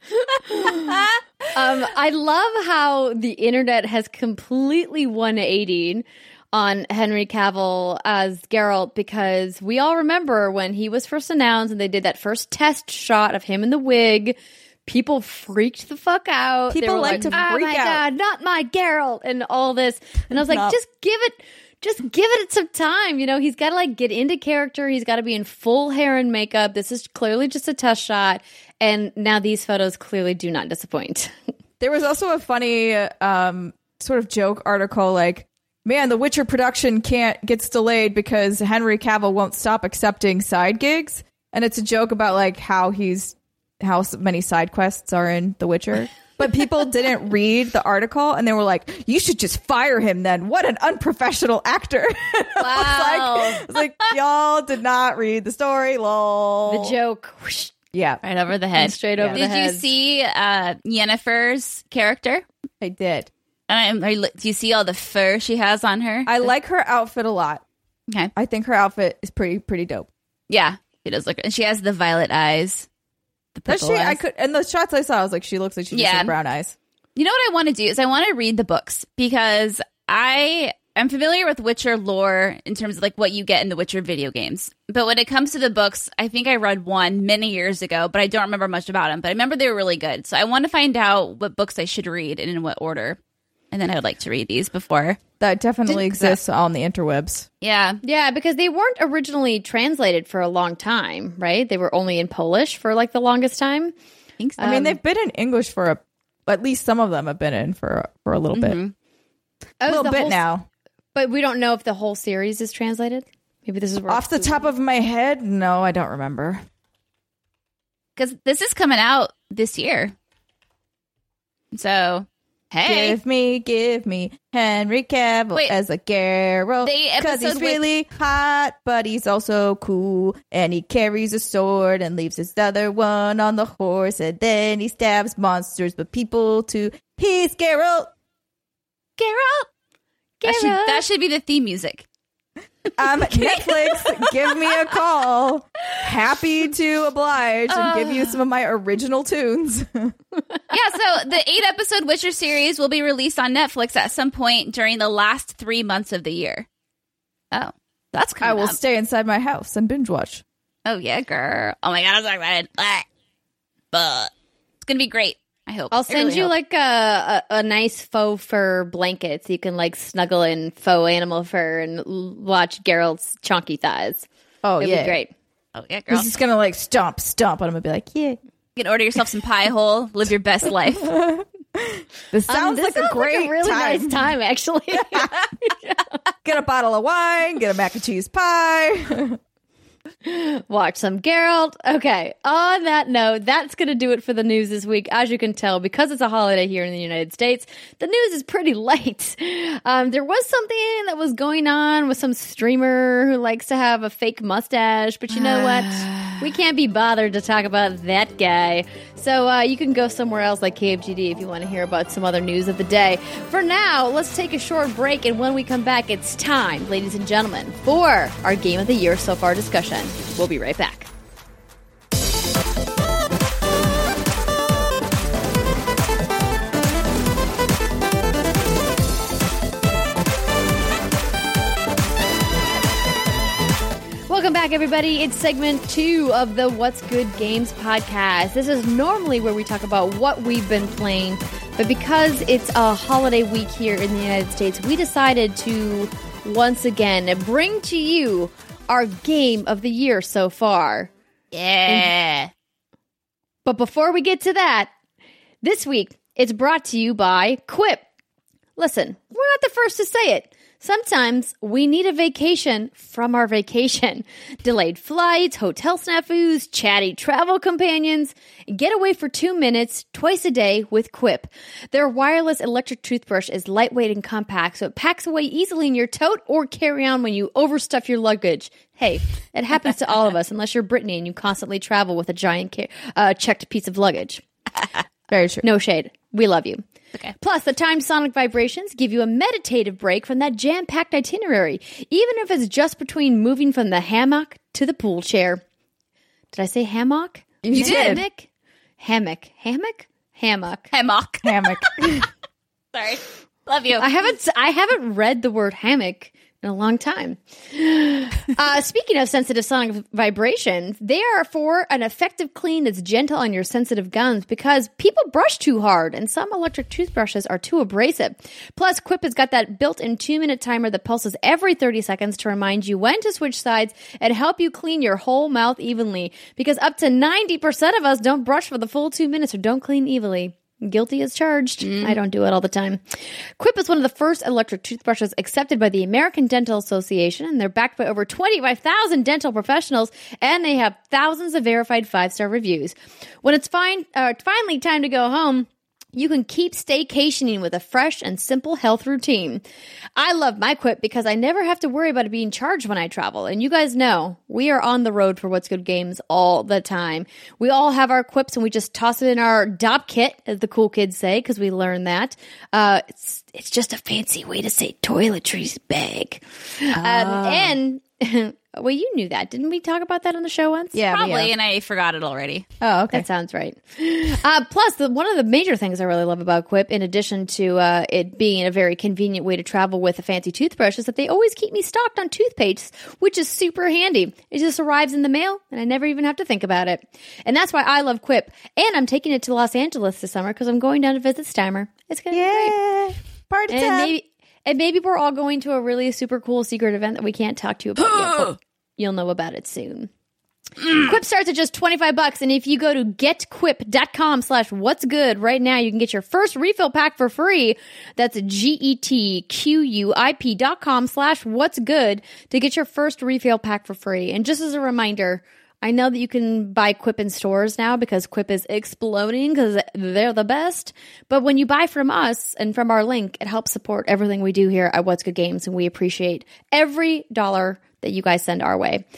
Um, I love how the internet has completely one eighty on Henry Cavill as Geralt, because we all remember when he was first announced and they did that first test shot of him in the wig. People freaked the fuck out. They People were like to oh freak my out. God, not my Geralt, and all this. And I was like, Not- just give it, just give it some time. You know, he's got to like get into character. He's got to be in full hair and makeup. This is clearly just a test shot. And now these photos clearly do not disappoint. There was also a funny um, sort of joke article like, man, the Witcher production can't gets delayed because Henry Cavill won't stop accepting side gigs. And it's a joke about like how he's how many side quests are in The Witcher. But people didn't read the article and they were like, you should just fire him then. What an unprofessional actor. Wow. I was like, I was like, y'all did not read the story, lol. The joke. Whoosh, Yeah, Right over the head. straight over Did the you head. see uh, Yennefer's character? I did. And I, are you- do you see all the fur she has on her? I like her outfit a lot. Okay. I think her outfit is pretty pretty dope. Yeah, she does look. And she has the violet eyes. The Does purple she? I eyes. could. And the shots I saw, I was like, she looks like she just Yeah. has brown eyes. You know what I want to do is I want to read the books because I am familiar with Witcher lore in terms of like what you get in the Witcher video games. But when it comes to the books, I think I read one many years ago, but I don't remember much about them. But I remember they were really good. So I want to find out what books I should read and in what order. And then I would like to read these before. That definitely Didn't- exists on the interwebs. Yeah. Yeah, because they weren't originally translated for a long time, right? They were only in Polish for like the longest time. I think so. I mean, they've been in English for a. At least some of them have been in for for a little bit, Oh, a is little the bit whole- now. But we don't know if the whole series is translated. Maybe this is where Off the top of my head, no, I don't remember. Because this is coming out this year. So, hey. Give me, give me Henry Cavill Wait. as a Geralt. The Because he's episode with- really hot, but he's also cool. And he carries a sword and leaves his other one on the horse. And then he stabs monsters, but people too. He's Geralt. Geralt. That should, Geralt. that should be the theme music. Um, Netflix, give me a call. Happy to oblige and give you some of my original tunes. Yeah, so the eight episode Witcher series will be released on Netflix at some point during the last three months of the year. Oh, that's I coming will up. stay inside my house and binge watch. Oh, yeah, girl. Oh, my God, I'm so excited. Blah. But it's going to be great, I hope. I'll I send really you hope. like a, a a nice faux fur blanket so you can like snuggle in faux animal fur and l- watch Geralt's chunky thighs. Oh, It'd yeah. be great. Oh, yeah, girl. He's just going to like stomp, stomp on him and be like, yeah. You can order yourself some pie hole, live your best life. This Um, sounds this like a sounds great a really time. nice time, actually. Get a bottle of wine, get a mac and cheese pie. Watch some Geralt. Okay, on that note, that's going to do it for the news this week. As you can tell, because it's a holiday here in the United States, the news is pretty light. Um, there was something that was going on with some streamer who likes to have a fake mustache, but you know what? We can't be bothered to talk about that guy. So uh, you can go somewhere else like K F G D if you want to hear about some other news of the day. For now, let's take a short break, and when we come back, it's time, ladies and gentlemen, for our Game of the Year so far discussion. We'll be right back. Welcome back, everybody. It's segment two of the What's Good Games podcast. This is normally where we talk about what we've been playing, but because it's a holiday week here in the United States, we decided to once again bring to you our game of the year so far. Yeah. But before we get to that, this week it's brought to you by Quip. Listen, we're not the first to say it. Sometimes we need a vacation from our vacation. Delayed flights, hotel snafus, chatty travel companions. Get away for two minutes twice a day with Quip. Their wireless electric toothbrush is lightweight and compact, so it packs away easily in your tote or carry-on when you overstuff your luggage. Hey, it happens to all of us, unless you're Brittany and you constantly travel with a giant ca- uh, checked piece of luggage. Very true. No shade. We love you. Okay. Plus, the timed sonic vibrations give you a meditative break from that jam-packed itinerary, even if it's just between moving from the hammock to the pool chair. Did I say hammock? You did. Hammock? Hammock. Hammock? Hammock. Hammock. Hammock. Sorry. Love you. I haven't I haven't read the word hammock in a long time. Uh, speaking of sensitive sonic vibrations, they are for an effective clean that's gentle on your sensitive gums because people brush too hard and some electric toothbrushes are too abrasive. Plus, Quip has got that built-in two-minute timer that pulses every thirty seconds to remind you when to switch sides and help you clean your whole mouth evenly because up to ninety percent of us don't brush for the full two minutes or don't clean evenly. Guilty as charged. Mm. I don't do it all the time. Quip is one of the first electric toothbrushes accepted by the American Dental Association, and they're backed by over twenty-five thousand dental professionals, and they have thousands of verified five-star reviews. When it's fine, uh, finally time to go home, you can keep staycationing with a fresh and simple health routine. I love my Quip because I never have to worry about it being charged when I travel. And you guys know, we are on the road for What's Good Games all the time. We all have our Quips and we just toss it in our D O P kit, as the cool kids say, because we learned that. Uh, it's, it's just a fancy way to say toiletries bag. Oh. Um, and... Well, you knew that. Didn't we talk about that on the show once? Yeah, probably, and I forgot it already. Oh, okay. That sounds right. Uh, plus, the, one of the major things I really love about Quip, in addition to uh, it being a very convenient way to travel with a fancy toothbrush, is that they always keep me stocked on toothpaste, which is super handy. It just arrives in the mail, and I never even have to think about it. And that's why I love Quip. And I'm taking it to Los Angeles this summer because I'm going down to visit Steimer. It's going to be great. Party time. And maybe, and maybe we're all going to a really super cool secret event that we can't talk to you about yet, but you'll know about it soon. Mm. Quip starts at just twenty-five bucks, and if you go to getquip.com slash what's good right now, you can get your first refill pack for free. That's G-E-T-Q-U-I-P dot com slash what's good to get your first refill pack for free. And just as a reminder, I know that you can buy Quip in stores now because Quip is exploding because they're the best. But when you buy from us and from our link, it helps support everything we do here at What's Good Games, and we appreciate every dollar that you guys send our way.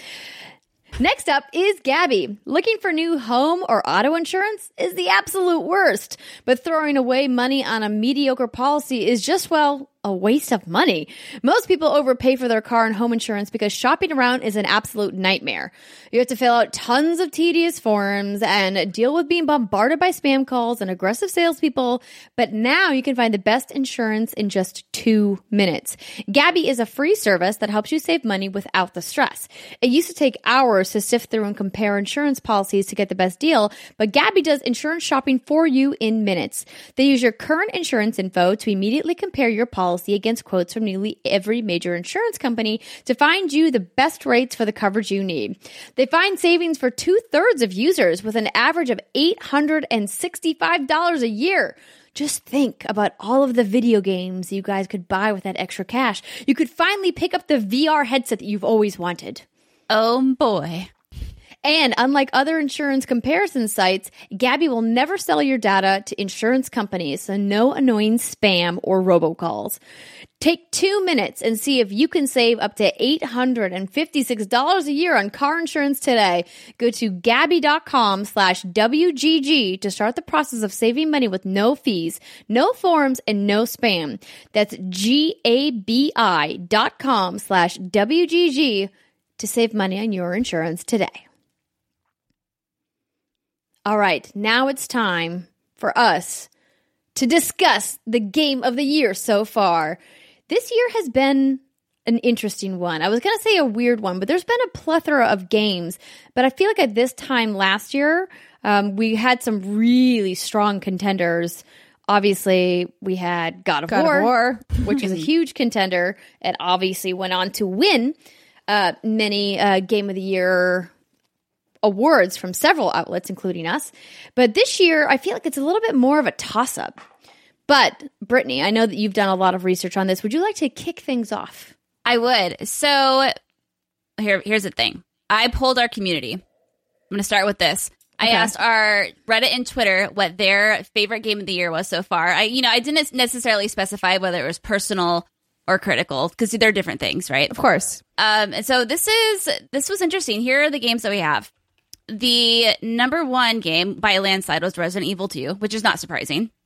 Next up is Gabby. Looking for new home or auto insurance is the absolute worst, but throwing away money on a mediocre policy is just, well, a waste of money. Most people overpay for their car and home insurance because shopping around is an absolute nightmare. You have to fill out tons of tedious forms and deal with being bombarded by spam calls and aggressive salespeople, but now you can find the best insurance in just two minutes. Gabby is a free service that helps you save money without the stress. It used to take hours to sift through and compare insurance policies to get the best deal, but Gabby does insurance shopping for you in minutes. They use your current insurance info to immediately compare your policy against quotes from nearly every major insurance company to find you the best rates for the coverage you need. They find savings for two-thirds of users with an average of eight hundred sixty-five dollars a year. Just think about all of the video games you guys could buy with that extra cash. You could finally pick up the V R headset that you've always wanted. Oh boy. And unlike other insurance comparison sites, Gabby will never sell your data to insurance companies, so no annoying spam or robocalls. Take two minutes and see if you can save up to eight hundred fifty-six dollars a year on car insurance today. Go to Gabby.com slash WGG to start the process of saving money with no fees, no forms, and no spam. That's G-A-B-I dot com slash W-G-G to save money on your insurance today. All right, now it's time for us to discuss the game of the year so far. This year has been an interesting one. I was going to say a weird one, but there's been a plethora of games. But I feel like at this time last year, um, we had some really strong contenders. Obviously, we had God of God War, of War. which is a huge contender, and obviously went on to win uh, many uh, Game of the Year awards from several outlets, including us. But this year, I feel like it's a little bit more of a toss-up. But, Brittany, I know that you've done a lot of research on this. Would you like to kick things off? I would. So, here, here's the thing. I polled our community. I'm going to start with this. I Okay. asked our Reddit and Twitter what their favorite game of the year was so far. I, you know, I didn't necessarily specify whether it was personal or critical because they're different things, right? Of course. Um, and so this is this was interesting. Here are the games that we have. The number one game by a landslide was Resident Evil two, which is not surprising.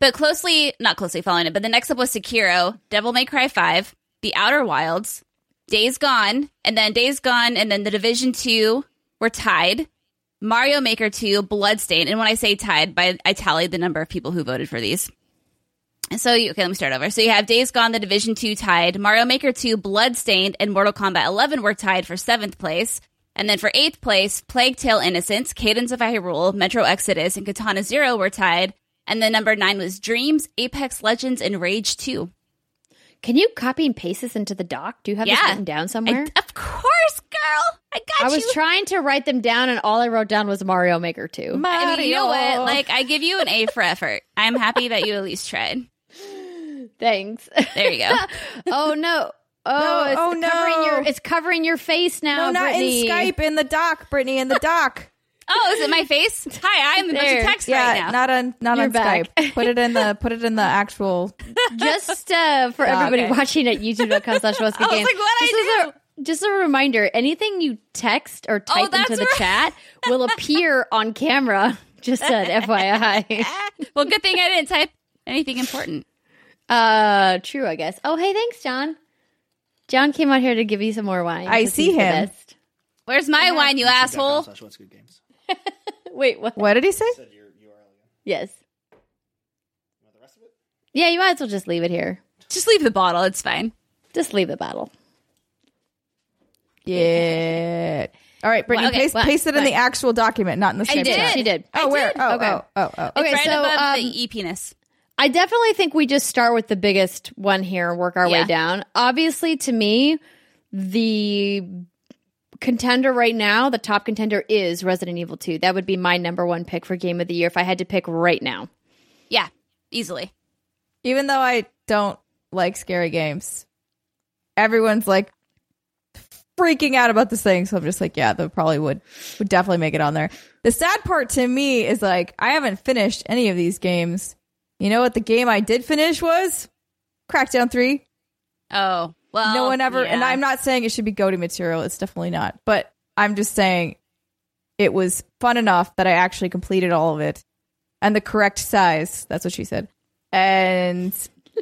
but closely, not closely following it, but the next up was Sekiro, Devil May Cry five, The Outer Wilds, Days Gone, and then Days Gone, and then The Division two were tied. Mario Maker two, Bloodstained, and when I say tied, by I tallied the number of people who voted for these. So, you, okay, let me start over. So you have Days Gone, The Division two tied, Mario Maker two, Bloodstained, and Mortal Kombat eleven were tied for seventh place. And then for eighth place, Plague Tale Innocence, Cadence of Hyrule, Metro Exodus, and Katana Zero were tied. And then number nine was Dreams, Apex Legends, and Rage two. Can you copy and paste this into the doc? Do you have Yeah. this written down somewhere? I, of course, girl. I got I you. was trying to write them down, and all I wrote down was Mario Maker two. I mean, you know what? Like, I give you an A for effort. I'm happy that you at least tried. Thanks. There you go. Oh no! Oh, No, it's oh, covering no. your it's covering your face now. No, not Brittany. in Skype, in the doc, Brittany, in the doc. Oh, is it my face? Hi, I'm a bunch There. of text yeah, right now. not on not You're on back. Skype. Put it in the put it in the actual. Just uh, for Oh, everybody okay. watching at youtube.com slash What's Good I was Games. like, what'd I just, as a, just a reminder, anything you text or type that's into the right. chat will appear on camera. Just an F Y I. Well, good thing I didn't type anything important. Uh, true, I guess. Oh, hey, thanks, John. John came out here to give you some more wine. I 'cause see he's the him. best. Where's my wine, you asshole? Wait, what? What did he say? Yes. Yeah, you might as well just leave it here. Just leave the bottle. It's fine. Just leave the bottle. Yeah. All right, Brittany, Well, okay, paste, well, paste it in right. the actual document, not in the I Skype did. chat. She did. Oh, I where? did. Oh, Okay. oh, oh, oh. Okay, It's right so, above um, the e-penis. I definitely think we just start with the biggest one here and work our Yeah. way down. Obviously, to me, the contender right now, the top contender is Resident Evil two. That would be my number one pick for Game of the Year if I had to pick right now. Yeah, easily. Even though I don't like scary games, everyone's like freaking out about this thing. So I'm just like, yeah, they probably would would definitely make it on there. The sad part to me is like I haven't finished any of these games. You know what the game I did finish was? Crackdown three. Oh, well. No one ever, and yeah. I'm not saying it should be go-to material. It's definitely not. But I'm just saying it was fun enough that I actually completed all of it. And the correct size. That's what she said. And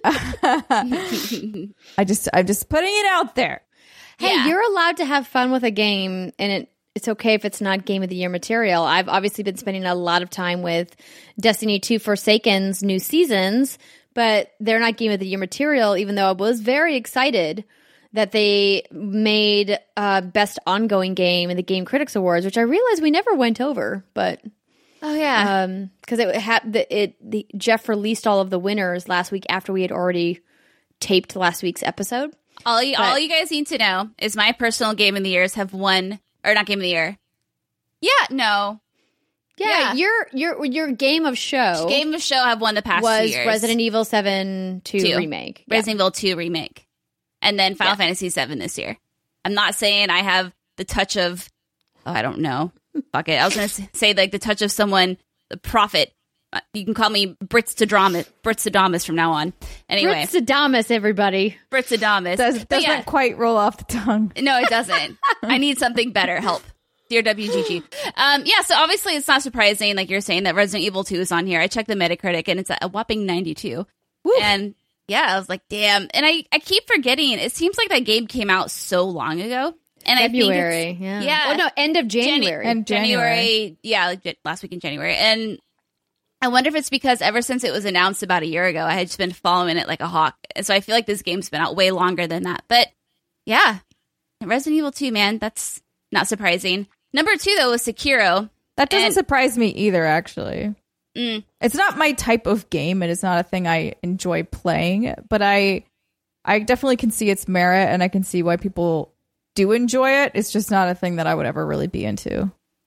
I just, I'm just putting it out there. Hey, Yeah. you're allowed to have fun with a game, and it, it's okay if it's not Game of the Year material. I've obviously been spending a lot of time with Destiny two Forsaken's new seasons, but they're not Game of the Year material, even though I was very excited that they made uh, Best Ongoing Game in the Game Critics Awards, which I realized we never went over, but... Oh, yeah. Um, because it had the, it the Jeff released all of the winners last week after we had already taped last week's episode. all, you, but- all you guys need to know is my personal Game of the Years have won, or not Game of the Year. Yeah, no. Yeah, Yeah. your your your game of show Game of Show have won the past was two years. Resident Evil seven two, Two. remake. Yeah. Resident Evil two remake. And then Final Yeah. Fantasy seven this year. I'm not saying I have the touch of, oh, I don't know. Fuck it. I was going to say like the touch of someone, the prophet. Uh, You can call me Brits Adamus, Brits Adamus from now on. Anyway, Brits Adamus, everybody. Brits Adamus. Does, But doesn't yeah. quite roll off the tongue. No, it doesn't. I need something better. Help. Dear W G G. Um, yeah, so obviously it's not surprising, like you're saying, that Resident Evil two is on here. I checked the Metacritic and it's at a whopping ninety-two. And yeah, I was like, damn. And I, I keep forgetting. It seems like that game came out so long ago. And February. I think it's, yeah. yeah. Oh no, end of Janu- January. And January. Yeah, like j- last week in January. And I wonder if it's because ever since it was announced about a year ago, I had just been following it like a hawk. And so I feel like this game's been out way longer than that. But yeah, Resident Evil two, man, that's not surprising. Number two, though, was Sekiro. That doesn't And- surprise me either, actually. Mm. It's not my type of game, and it's not a thing I enjoy playing, but I I definitely can see its merit, and I can see why people do enjoy it. It's just not a thing that I would ever really be into.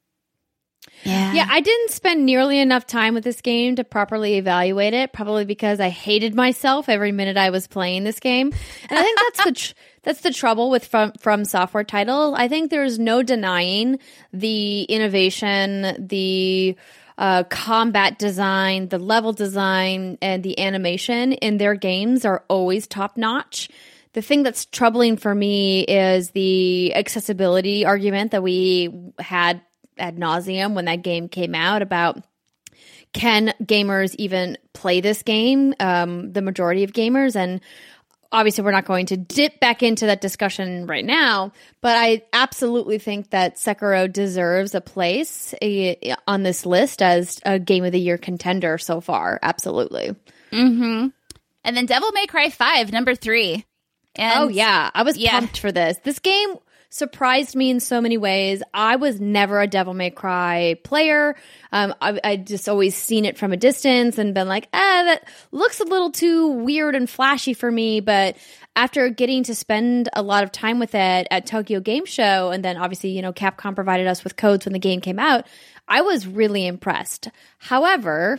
Yeah. Yeah, I didn't spend nearly enough time with this game to properly evaluate it, probably because I hated myself every minute I was playing this game. And I think that's the tr- that's the trouble with from from software title. I think there's no denying the innovation, the uh, combat design, the level design, and the animation in their games are always top notch. The thing that's troubling for me is the accessibility argument that we had ad nauseum when that game came out about can gamers even play this game? Um, the majority of gamers, and obviously we're not going to dip back into that discussion right now, but I absolutely think that Sekiro deserves a place uh, on this list as a Game of the Year contender so far. Absolutely. Mm-hmm. And then Devil May Cry five, number three. And oh, yeah. I was yeah. pumped for this. This game surprised me in so many ways. I was never a Devil May Cry player. Um, I, I just always seen it from a distance and been like, ah, that looks a little too weird and flashy for me. But after getting to spend a lot of time with it at Tokyo Game Show, and then obviously, you know, Capcom provided us with codes when the game came out, I was really impressed. However,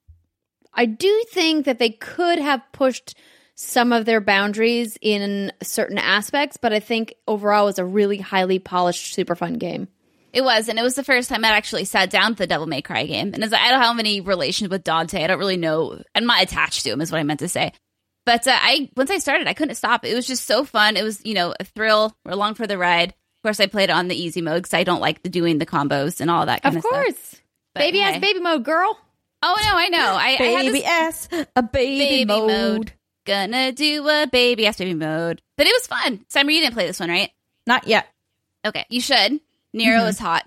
I do think that they could have pushed some of their boundaries in certain aspects, but I think overall it was a really highly polished, super fun game. It was, and it was the first time I actually sat down with the Devil May Cry game. And as I don't have any relation with Dante, I don't really know. I'm not attached to him, is what I meant to say. But uh, I once I started, I couldn't stop. It was just so fun. It was, you know, a thrill. We're along for the ride. Of course, I played it on the easy mode because I don't like the doing the combos and all that kind of, of stuff. Of course. But baby hey. ass baby mode, girl. Oh, no, I know. I, baby I had this ass, a baby, baby mode. mode. Gonna do a baby ass baby mode. But it was fun. Summer, you didn't play this one, right? Not yet. Okay, you should. Nero Mm-hmm. is hot.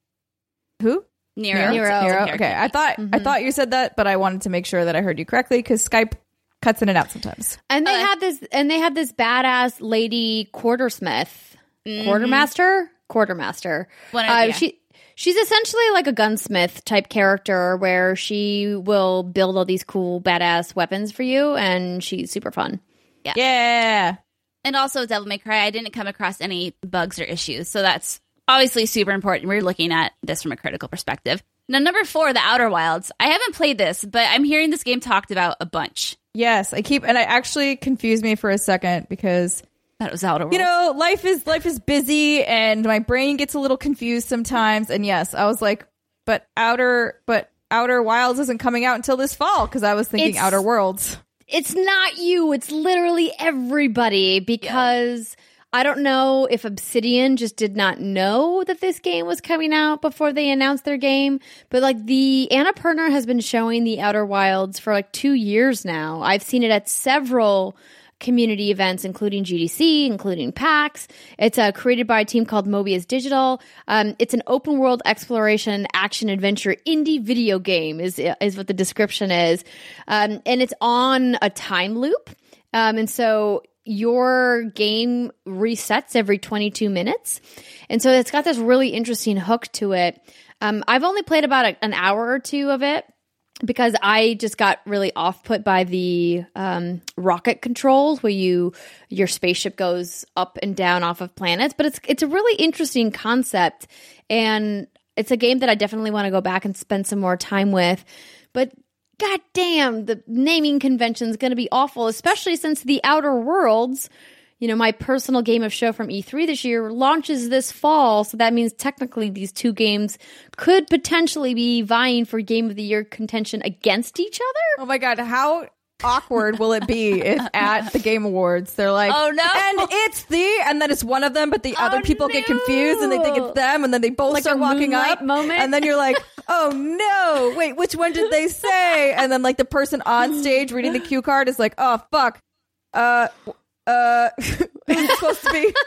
Who? Nero. Nero. Nero. Character. Okay, I thought Mm-hmm. I thought you said that, but I wanted to make sure that I heard you correctly because Skype cuts in and out sometimes. And they Uh, had this, and they had this badass lady quartersmith, Mhm. quartermaster, quartermaster. One of- uh, yeah. She she's essentially like a gunsmith type character where she will build all these cool badass weapons for you, and she's super fun. Yeah. Yeah. And also Devil May Cry, I didn't come across any bugs or issues. So that's obviously super important. We're looking at this from a critical perspective. Now, number four, The Outer Wilds. I haven't played this, but I'm hearing this game talked about a bunch. Yes, I keep, and it actually confused me for a second because That was Outer Worlds. you know life is life is busy, and my brain gets a little confused sometimes. And yes, I was like, but outer, but Outer Wilds isn't coming out until this fall because I was thinking It's- Outer Worlds. It's not you. It's literally everybody because I don't know if Obsidian just did not know that this game was coming out before they announced their game. But like the Annapurna has been showing the Outer Wilds for like two years now. I've seen it at several community events, including G D C, including PAX. It's uh, created by a team called Mobius Digital. Um, it's an open world exploration action adventure indie video game is is what the description is. Um, and it's on a time loop. Um, and so your game resets every twenty-two minutes. And so it's got this really interesting hook to it. Um, I've only played about a, an hour or two of it, because I just got really off put by the um, rocket controls where you your spaceship goes up and down off of planets. But it's it's a really interesting concept, and it's a game that I definitely want to go back and spend some more time with. But god damn, the naming convention is going to be awful, especially since The Outer Worlds, you know, my personal game of show from E three this year, launches this fall. So that means technically these two games could potentially be vying for Game of the Year contention against each other. Oh my god, how awkward will it be if at the Game Awards they're like, Oh, no. and it's the, and then it's one of them, but the other people get confused and they think it's them, and then they both Like start a walking Moonlight up, moment? and then you're like, oh no, wait, which one did they say? And then like the person on stage reading the cue card is like, oh fuck, uh, uh, who's it supposed to be?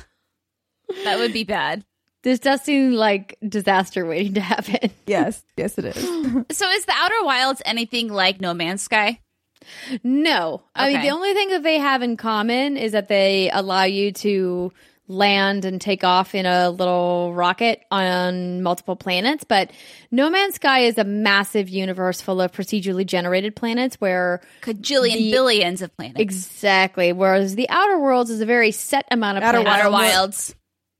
That would be bad. This does seem like disaster waiting to happen. Yes, yes it is. So is The Outer Wilds anything like No Man's Sky? No. I mean, Okay. the only thing that they have in common is that they allow you to land and take off in a little rocket on multiple planets. But No Man's Sky is a massive universe full of procedurally generated planets where Kajillion The- billions of planets. exactly, whereas the Outer Worlds is a very set amount of Outer planets. Outer Wilds. Wilds.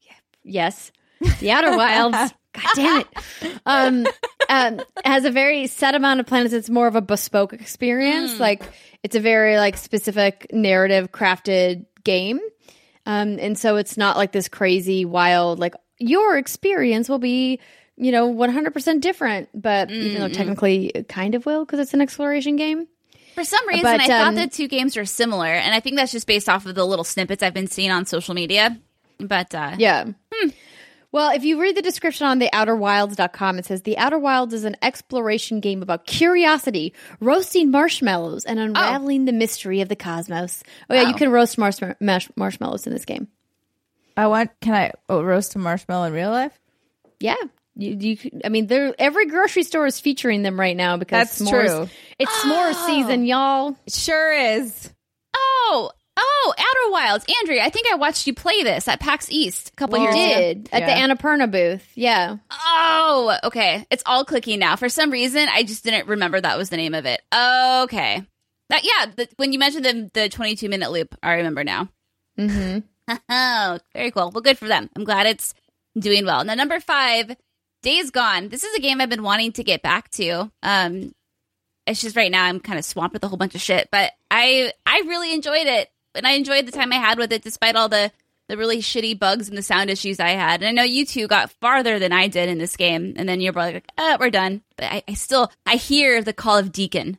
Yes. The Outer Wilds. God damn it. Um, um, has a very set amount of planets. It's more of a bespoke experience. Like it's a very like specific narrative crafted game. Um, and so it's not like this crazy wild, like your experience will be, you know, one hundred percent different. But even though technically it kind of will because it's an exploration game. For some reason, But, I thought um, the two games were similar, and I think that's just based off of the little snippets I've been seeing on social media. But uh, Yeah. Well, if you read the description on the outer wilds dot com, it says The Outer Wilds is an exploration game about curiosity, roasting marshmallows, and unraveling oh. the mystery of the cosmos. Oh, yeah, wow. You can roast marsh- marsh- marshmallows in this game. I want, can I oh, roast a marshmallow in real life? Yeah. You, you, I mean, there. Every grocery store is featuring them right now because that's s'mores, true. It's oh. s'more season, y'all. It sure is. Oh, oh, Outer Wilds. Andrea, I think I watched you play this at PAX East a couple well, years ago. You did, at yeah. the Annapurna booth. Yeah. Oh, okay. It's all clicking now. For some reason, I just didn't remember that was the name of it. Okay. That, yeah, the, when you mentioned the, the twenty-two minute loop, I remember now. Mm-hmm. Oh, very cool. Well, good for them. I'm glad it's doing well. Now, number five, Days Gone. This is a game I've been wanting to get back to. Um, it's just right now I'm kind of swamped with a whole bunch of shit, but I I really enjoyed it. And I enjoyed the time I had with it, despite all the, the really shitty bugs and the sound issues I had. And I know you two got farther than I did in this game. And then you're probably like, oh, we're done. But I, I still, I hear the call of Deacon.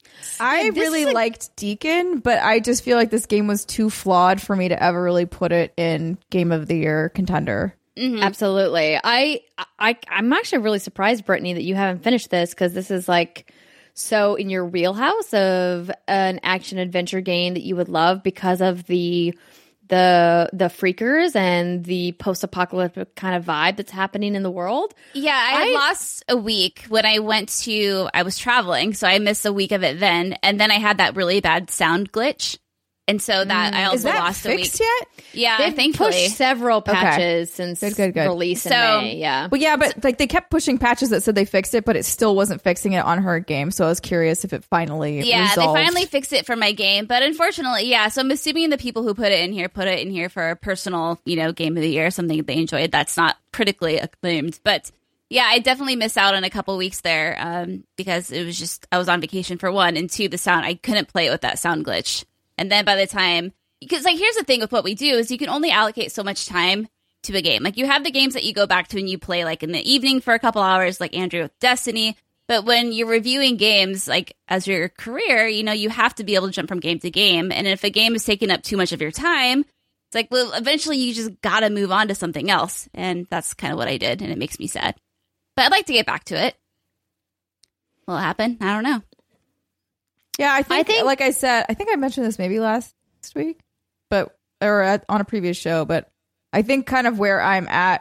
I yeah, really a- liked Deacon, but I just feel like this game was too flawed for me to ever really put it in Game of the Year contender. Mm-hmm. Absolutely. I, I, I'm actually really surprised, Brittany, that you haven't finished this, because this is like so in your wheelhouse of an action adventure game that you would love because of the the the freakers and the post-apocalyptic kind of vibe that's happening in the world. Yeah, I, I lost a week when I went to, I was traveling, so I missed a week of it then, and then I had that really bad sound glitch. And so that mm. I also Is that lost a week. Fixed yet? Yeah, They've thankfully. pushed several patches okay. since good, good, good. release in so, May. Yeah, well, yeah, but like they kept pushing patches that said they fixed it, but it still wasn't fixing it on her game. So I was curious if it finally yeah, resolved. they finally fixed it for my game, but unfortunately, yeah. So I'm assuming the people who put it in here put it in here for a personal, you know, game of the year, something they enjoyed. That's not critically acclaimed, but. Yeah, I definitely missed out on a couple weeks there um, because it was just, I was on vacation for one, and two, the sound, I couldn't play it with that sound glitch. And then by the time, because like here's the thing with what we do is you can only allocate so much time to a game. Like you have the games that you go back to and you play like in the evening for a couple hours, like Andrew with Destiny. But when you're reviewing games, like as your career, you know, you have to be able to jump from game to game. And if a game is taking up too much of your time, it's like, well, eventually you just got to move on to something else. And that's kind of what I did. And it makes me sad. But I'd like to get back to it. Will it happen? I don't know. Yeah, I think, I think, like I said, I think I mentioned this maybe last week, but or at, on a previous show. But I think kind of where I'm at,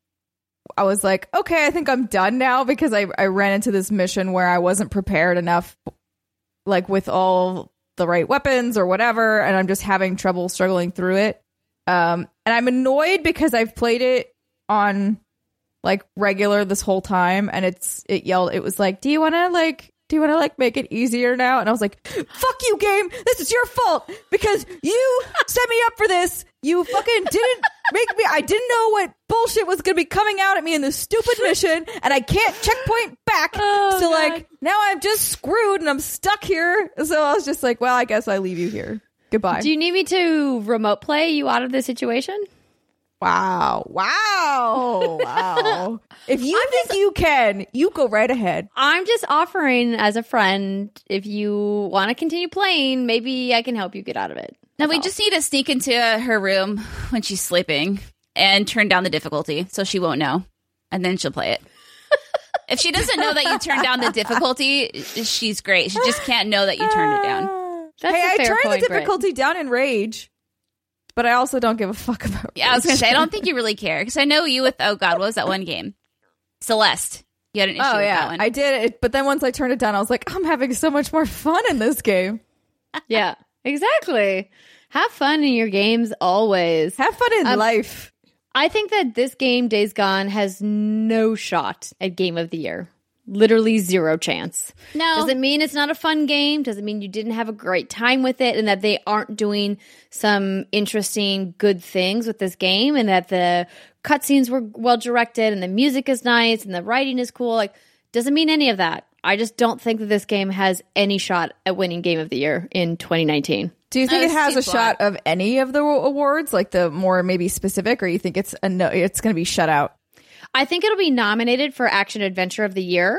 I was like, okay, I think I'm done now because I I ran into this mission where I wasn't prepared enough, like with all the right weapons or whatever, and I'm just having trouble struggling through it. Um, and I'm annoyed because I've played it on. Like regular this whole time, and it's it yelled it was like, do you want to like do you want to like make it easier now? And I was like, fuck you, game, this is your fault because you set me up for this. You fucking didn't make me, I didn't know what bullshit was gonna be coming out at me in this stupid mission, and I can't checkpoint back. Oh, so God. Like now I'm just screwed and I'm stuck here. So I was just like, well, I guess I leave you here. Goodbye. Do you need me to remote play you out of this situation? Wow. Wow. Wow. If you I'm think just, you can, you go right ahead. I'm just offering as a friend, if you want to continue playing, maybe I can help you get out of it. No, we all. just need to sneak into her room when she's sleeping and turn down the difficulty so she won't know. And then she'll play it. If she doesn't know that you turned down the difficulty, she's great. She just can't know that you turned it down. That's hey, a fair I turned point, the difficulty Britt. down in Rage. But I also don't give a fuck about Yeah, I was going to say, I don't think you really care. Because I know you with, oh God, what was that one game? Celeste. You had an issue oh, with yeah, that one. I did it. But then once I turned it down, I was like, I'm having so much more fun in this game. Yeah, exactly. Have fun in your games always. Have fun in um, life. I think that this game, Days Gone, has no shot at Game of the Year. Literally zero chance. No. Doesn't mean it's not a fun game. Doesn't mean you didn't have a great time with it and that they aren't doing some interesting, good things with this game and that the cutscenes were well directed and the music is nice and the writing is cool. Like, doesn't mean any of that. I just don't think that this game has any shot at winning Game of the Year in twenty nineteen. Do you think oh, it has a fun. shot of any of the awards, like the more maybe specific, or you think it's a no, it's going to be shut out? I think it'll be nominated for Action Adventure of the Year.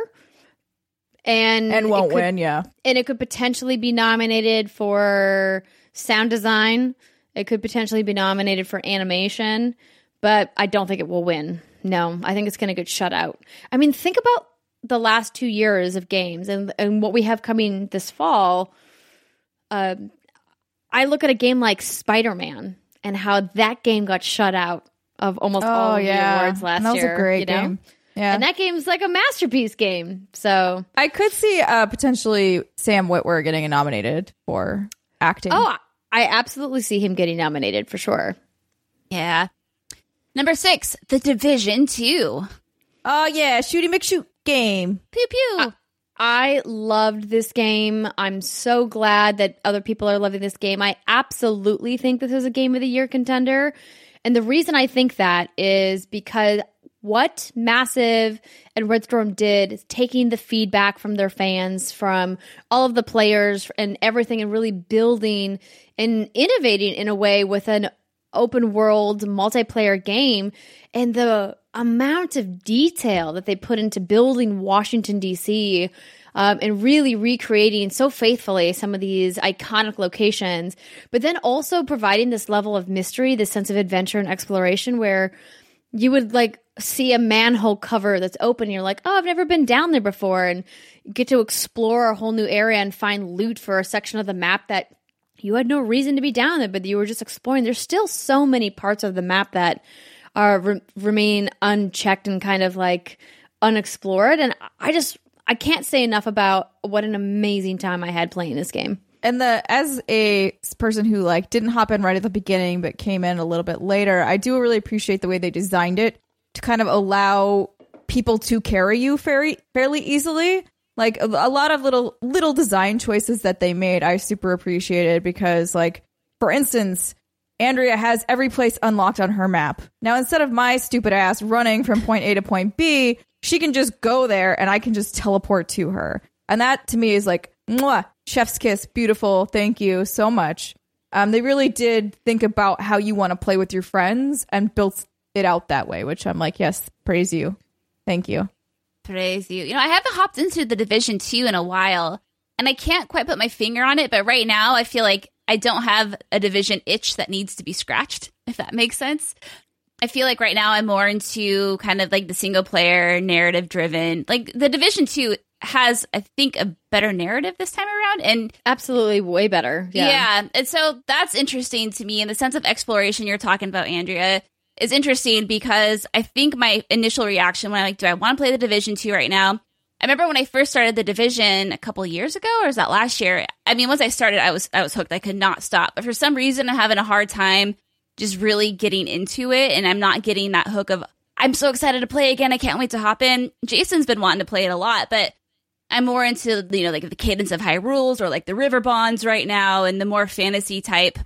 And, and won't could, win, yeah. And it could potentially be nominated for sound design. It could potentially be nominated for animation. But I don't think it will win no, I think it's going to get shut out. I mean, think about the last two years of games and, and what we have coming this fall. Uh, I look at a game like Spider-Man and how that game got shut out of almost Oh, all of yeah. the awards last And that was year. a great you know? game. Yeah. And that game's like a masterpiece game. So, I could see uh, potentially Sam Witwer getting nominated for acting. oh, I absolutely see him getting nominated for sure. Yeah. Number six, The Division two. Oh, yeah. Shooty McShoot game. Pew pew. I loved this game. I'm so glad that other people are loving this game. I absolutely think this is a Game of the Year contender. And the reason I think that is because what Massive and Red Storm did is taking the feedback from their fans, from all of the players and everything, and really building and innovating in a way with an open world multiplayer game. And the amount of detail that they put into building Washington, D C, um, and really recreating so faithfully some of these iconic locations, but then also providing this level of mystery, this sense of adventure and exploration where you would like see a manhole cover that's open and you're like, oh, I've never been down there before, and you get to explore a whole new area and find loot for a section of the map that you had no reason to be down there, but you were just exploring. There's still so many parts of the map that are re- remain unchecked and kind of like unexplored. And I just, I can't say enough about what an amazing time I had playing this game. And the as a person who like didn't hop in right at the beginning but came in a little bit later, I do really appreciate the way they designed it to kind of allow people to carry you fairly fairly easily. Like a, a lot of little little design choices that they made, I super appreciated because, like, for instance, Andrea has every place unlocked on her map. Now, instead of my stupid ass running from point A to point B, she can just go there and I can just teleport to her. And that to me is like, mwah, chef's kiss, beautiful. Thank you so much. Um, they really did think about how you want to play with your friends and built it out that way, which I'm like, yes, praise you. Thank you. Praise you. You know, I haven't hopped into the Division two in a while, and I can't quite put my finger on it, but right now I feel like I don't have a Division itch that needs to be scratched, if that makes sense. I feel like right now I'm more into kind of like the single player narrative driven. Like the Division two has, I think, a better narrative this time around, and Absolutely way better. Yeah. yeah, and so that's interesting to me in the sense of exploration you're talking about, Andrea. Is interesting because I think my initial reaction when I like, do I want to play the Division two right now? I remember when I first started the Division a couple years ago, or was that last year? I mean, once I started, I was I was hooked. I could not stop. But for some reason, I'm having a hard time just really getting into it, and I'm not getting that hook of, I'm so excited to play again. I can't wait to hop in. Jason's been wanting to play it a lot, but I'm more into, you know, like the Cadence of Hyrule or like the River Bonds right now, and the more fantasy type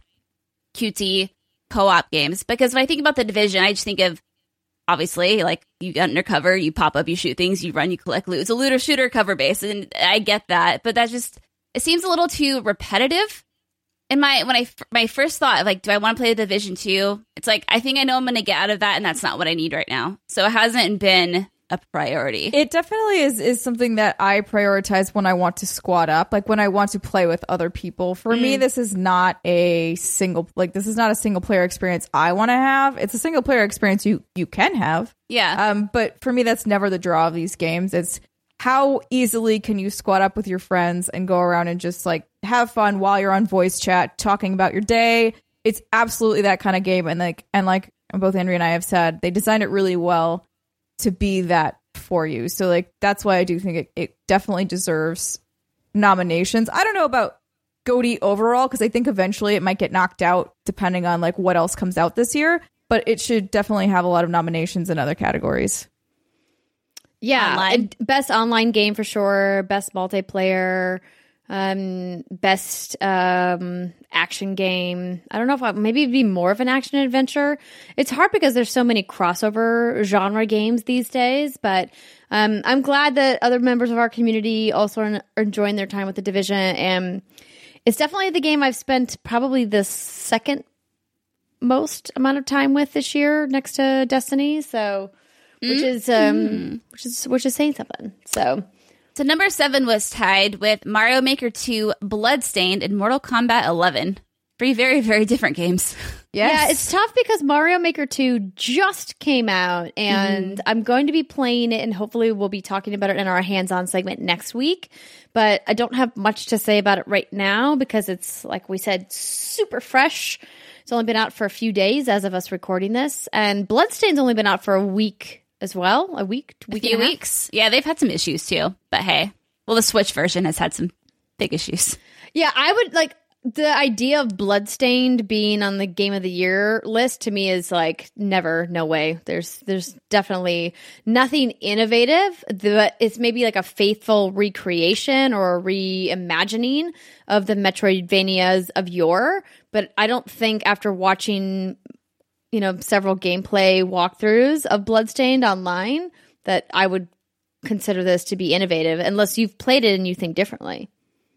cutesy co-op games. Because when I think about the Division, I just think of, obviously, like, you get undercover, you pop up, you shoot things, you run, you collect loot. It's a looter shooter cover base, and I get that, but that just, it seems a little too repetitive. And my when I my first thought of like, do I want to play the Division two? It's like, I think I know I'm going to get out of that, and that's not what I need right now. So it hasn't been a priority. It definitely is is something that I prioritize when I want to squad up, like when I want to play with other people. For mm. me, this is not a single like this is not a single player experience I want to have. It's a single player experience you you can have. Yeah. Um, but for me, that's never the draw of these games. It's how easily can you squad up with your friends and go around and just like have fun while you're on voice chat talking about your day. It's absolutely that kind of game, and like and like both Andrea and I have said, they designed it really well to be that for you. So like that's why I do think it, it definitely deserves nominations. I don't know about GOTY overall, because I think eventually it might get knocked out depending on like what else comes out this year, but it should definitely have a lot of nominations in other categories. Yeah, Online. Best online game for sure, best multiplayer, um, best um, action game. I don't know if I, maybe it'd be more of an action adventure. It's hard because there's so many crossover genre games these days, but um, I'm glad that other members of our community also are enjoying their time with the Division, and it's definitely the game I've spent probably the second most amount of time with this year, next to Destiny. So. Which is um, mm. which is which is saying something. So, so number seven was tied with Mario Maker two, Bloodstained, and Mortal Kombat eleven. Three very, very different games. Yes. Yeah, it's tough because Mario Maker two just came out, and mm. I'm going to be playing it, and hopefully we'll be talking about it in our hands-on segment next week. But I don't have much to say about it right now because it's, like we said, super fresh. It's only been out for a few days as of us recording this, and Bloodstained's only been out for a week as well. A week, week a few and a half. weeks. Yeah, they've had some issues too. But hey, well, the Switch version has had some big issues. Yeah, I would like. The idea of Bloodstained being on the Game of the Year list to me is like never, no way. There's there's definitely nothing innovative. The, it's maybe like a faithful recreation or a reimagining of the Metroidvanias of yore. But I don't think after watching, you know, several gameplay walkthroughs of Bloodstained online that I would consider this to be innovative unless you've played it and you think differently.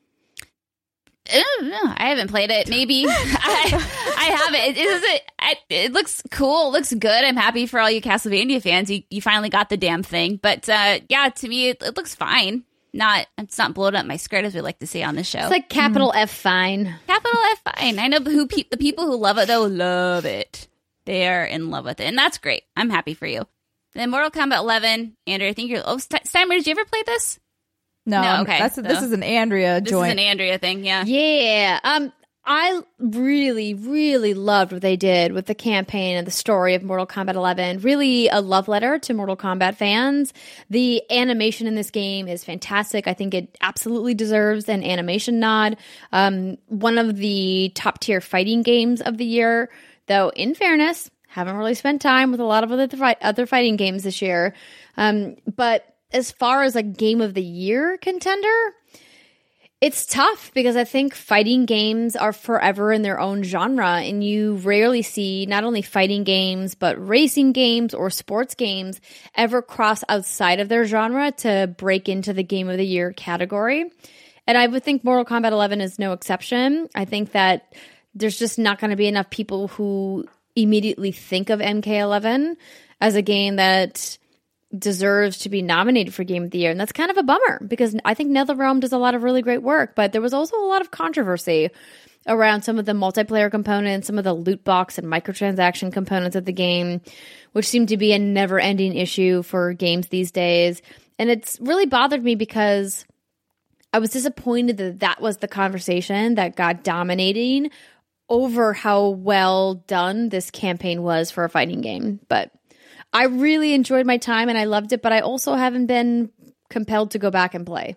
I haven't played it. Maybe I, I haven't. It, it, it, it looks cool. It looks good. I'm happy for all you Castlevania fans. You, you finally got the damn thing. But uh, yeah, to me, it, it looks fine. Not it's not blowing up my skirt as we like to say on the show. It's like capital mm. F fine. Capital F fine. I know who pe- the people who love it though love it. They are in love with it, and that's great. I'm happy for you. Then Mortal Kombat eleven, Andrew. I think you're. Oh, Steimer, did you ever play this? No, no, okay. That's, so, this is an Andrea this joint. This is an Andrea thing, yeah. Yeah. Um, I really, really loved what they did with the campaign and the story of Mortal Kombat eleven. Really a love letter to Mortal Kombat fans. The animation in this game is fantastic. I think it absolutely deserves an animation nod. Um, one of the top tier fighting games of the year, though, in fairness, haven't really spent time with a lot of other, th- other fighting games this year. Um, but as far as a game of the year contender, it's tough because I think fighting games are forever in their own genre, and you rarely see not only fighting games, but racing games or sports games ever cross outside of their genre to break into the game of the year category. And I would think Mortal Kombat eleven is no exception. I think that there's just not going to be enough people who immediately think of M K eleven as a game that deserves to be nominated for Game of the Year. And that's kind of a bummer because I think NetherRealm does a lot of really great work, but there was also a lot of controversy around some of the multiplayer components, some of the loot box and microtransaction components of the game, which seem to be a never-ending issue for games these days. And it's really bothered me because I was disappointed that that was the conversation that got dominating over how well done this campaign was for a fighting game. But I really enjoyed my time and I loved it, but I also haven't been compelled to go back and play.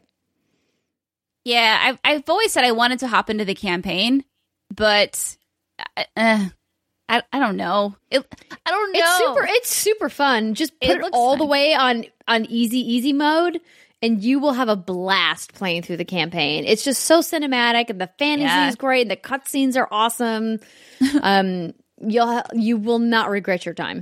Yeah, I've, I've always said I wanted to hop into the campaign, but uh, I I don't know. It, I don't know. It's super. It's super fun. Just put it, it all fun. the way on on easy easy mode, and you will have a blast playing through the campaign. It's just so cinematic, and the fantasy yeah. is great, and the cutscenes are awesome. um, you'll ha- you will not regret your time.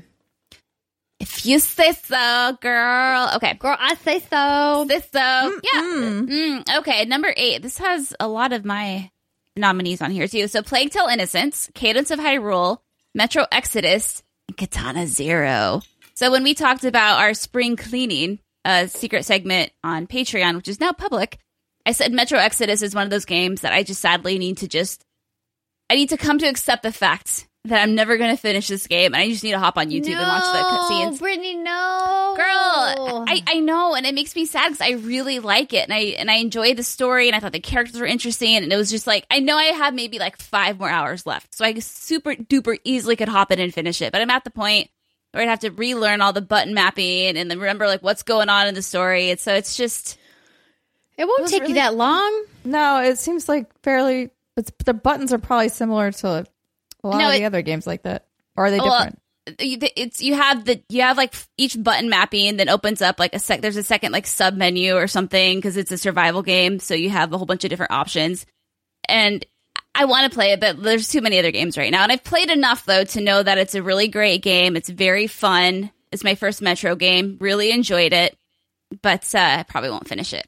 If you say so, girl. Okay. Girl, I say so. Say so. Mm-mm. Yeah. Mm, okay, number eight. This has a lot of my nominees on here, too. So, Plague Tale Innocence, Cadence of Hyrule, Metro Exodus, and Katana Zero. So, when we talked about our spring cleaning uh, secret segment on Patreon, which is now public, I said Metro Exodus is one of those games that I just sadly need to just... I need to come to accept the fact that I'm never going to finish this game, and I just need to hop on YouTube no, and watch the cutscenes. Brittany, no. Girl, I, I know, and it makes me sad because I really like it, and I and I enjoy the story, and I thought the characters were interesting, and it was just like, I know I have maybe like five more hours left, so I super duper easily could hop in and finish it, but I'm at the point where I'd have to relearn all the button mapping, and then remember like what's going on in the story, and so it's just... It won't it take really, you that long. No, it seems like fairly... It's, the buttons are probably similar to... A lot no, of it, the other games like that. Or are they well, different? It's you have the you have like each button mapping that opens up like a sec. There's a second like sub menu or something because it's a survival game, so you have a whole bunch of different options. And I want to play it, but there's too many other games right now. And I've played enough though to know that it's a really great game. It's very fun. It's my first Metro game. Really enjoyed it, but uh, I probably won't finish it.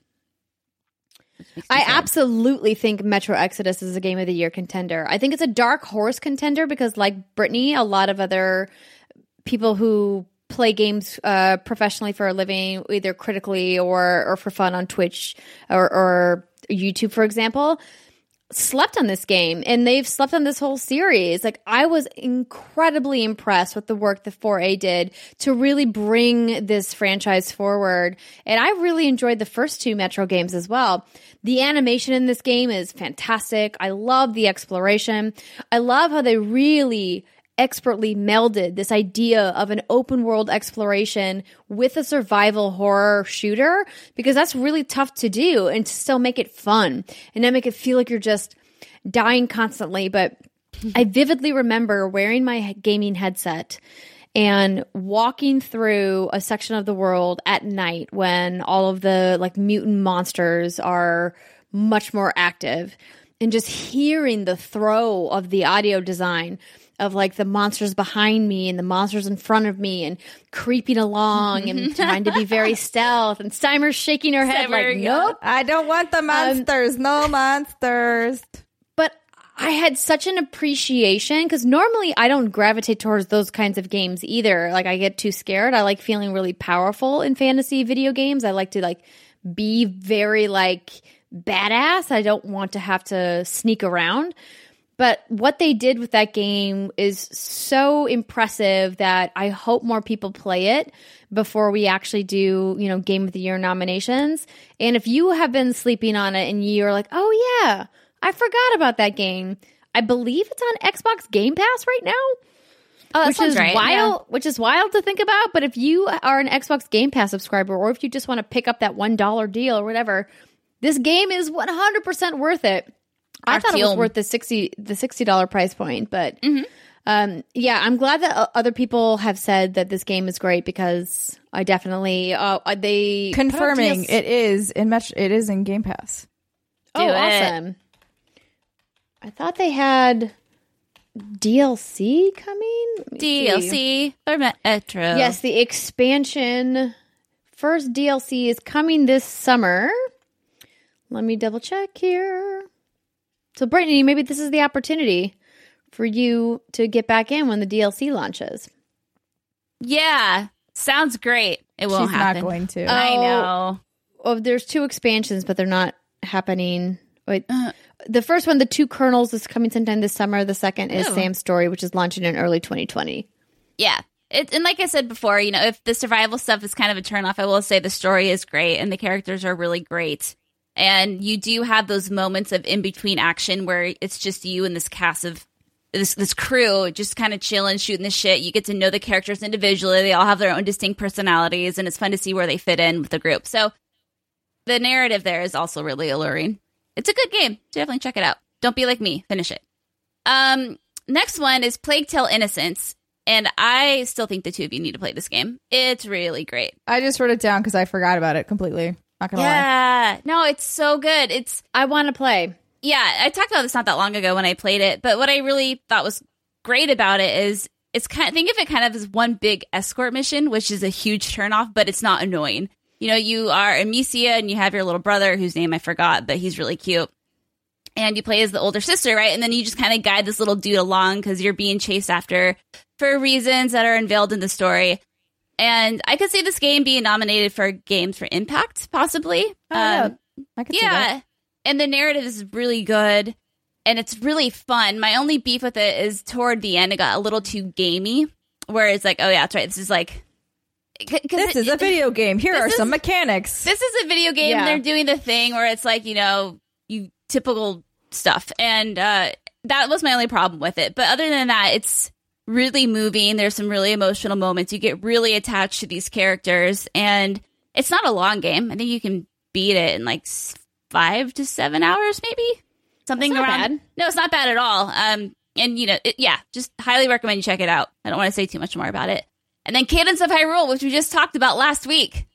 I absolutely think Metro Exodus is a Game of the Year contender. I think it's a dark horse contender because, like Brittany, a lot of other people who play games uh, professionally for a living, either critically or, or for fun on Twitch or, or YouTube, for example, slept on this game, and they've slept on this whole series. Like, I was incredibly impressed with the work that four A did to really bring this franchise forward. And I really enjoyed the first two Metro games as well. The animation in this game is fantastic. I love the exploration. I love how they really expertly melded this idea of an open world exploration with a survival horror shooter, because that's really tough to do and to still make it fun and not make it feel like you're just dying constantly. But I vividly remember wearing my gaming headset and walking through a section of the world at night when all of the like mutant monsters are much more active, and just hearing the throw of the audio design of like the monsters behind me and the monsters in front of me and creeping along and trying to be very stealth, and Steimer's shaking her head Steimer, like, yeah. nope. I don't want the monsters. Um, no monsters. But I had such an appreciation, because normally I don't gravitate towards those kinds of games either. Like, I get too scared. I like feeling really powerful in fantasy video games. I like to like be very like badass. I don't want to have to sneak around. But what they did with that game is so impressive that I hope more people play it before we actually do, you know, Game of the Year nominations. And if you have been sleeping on it and you're like, oh yeah, I forgot about that game, I believe it's on Xbox Game Pass right now. Oh, that which sounds is right. wild, Yeah. which is wild to think about. But if you are an Xbox Game Pass subscriber, or if you just want to pick up that one dollar deal or whatever, this game is one hundred percent worth it. I thought it was worth the sixty the sixty dollar price point, but Mm-hmm. um, yeah, I'm glad that uh, other people have said that this game is great, because I definitely uh, they Confirming put up it is in Metro, it is in Game Pass. Oh, Do it. awesome! I thought they had D L C coming. Let me D L C see. for Metro. Yes, the expansion first D L C is coming this summer. Let me double check here. So, Brittany, maybe this is the opportunity for you to get back in when the D L C launches. Yeah. Sounds great. It won't She's happen. not going to. I know. Oh, there's two expansions, but they're not happening. Wait, Uh. the first one, the two kernels, is coming sometime this summer. The second is Ooh. Sam's Story, which is launching in early twenty twenty. Yeah. It, and like I said before, you know, if the survival stuff is kind of a turnoff, I will say the story is great and the characters are really great. And you do have those moments of in-between action where it's just you and this cast of this this crew just kind of chilling, shooting the shit. You get to know the characters individually. They all have their own distinct personalities, and it's fun to see where they fit in with the group. So the narrative there is also really alluring. It's a good game. So definitely check it out. Don't be like me. Finish it. Um, next one is Plague Tale Innocence. And I still think the two of you need to play this game. It's really great. I just wrote it down because I forgot about it completely. Not gonna lie. Yeah. No, it's so good. It's, I want to play. yeah, I talked about this not that long ago when I played it, but what I really thought was great about it is it's kind of, think of it kind of as one big escort mission, which is a huge turnoff, but it's not annoying. You know, you are Amicia and you have your little brother whose name I forgot, but he's really cute. And you play as the older sister, right? And then you just kind of guide this little dude along because you're being chased after for reasons that are unveiled in the story. And I could see this game being nominated for Games for Impact, possibly. Oh, yeah. Um, I could see yeah. that. And the narrative is really good. And it's really fun. My only beef with it is toward the end, it got a little too gamey. Where it's like, oh, yeah, that's right. This is like... C- This it, is a video game. Here this are is- some mechanics. This is a video game. Yeah. And they're doing the thing where it's like, you know, you typical stuff. And uh, that was my only problem with it. But other than that, it's really moving. There's some really emotional moments. You get really attached to these characters. And it's not a long game. I think you can beat it in like s- five to seven hours, maybe. Something That's not around. bad. No, it's not bad at all. Um, and, you know, it, yeah, just highly recommend you check it out. I don't want to say too much more about it. And then Cadence of Hyrule, which we just talked about last week.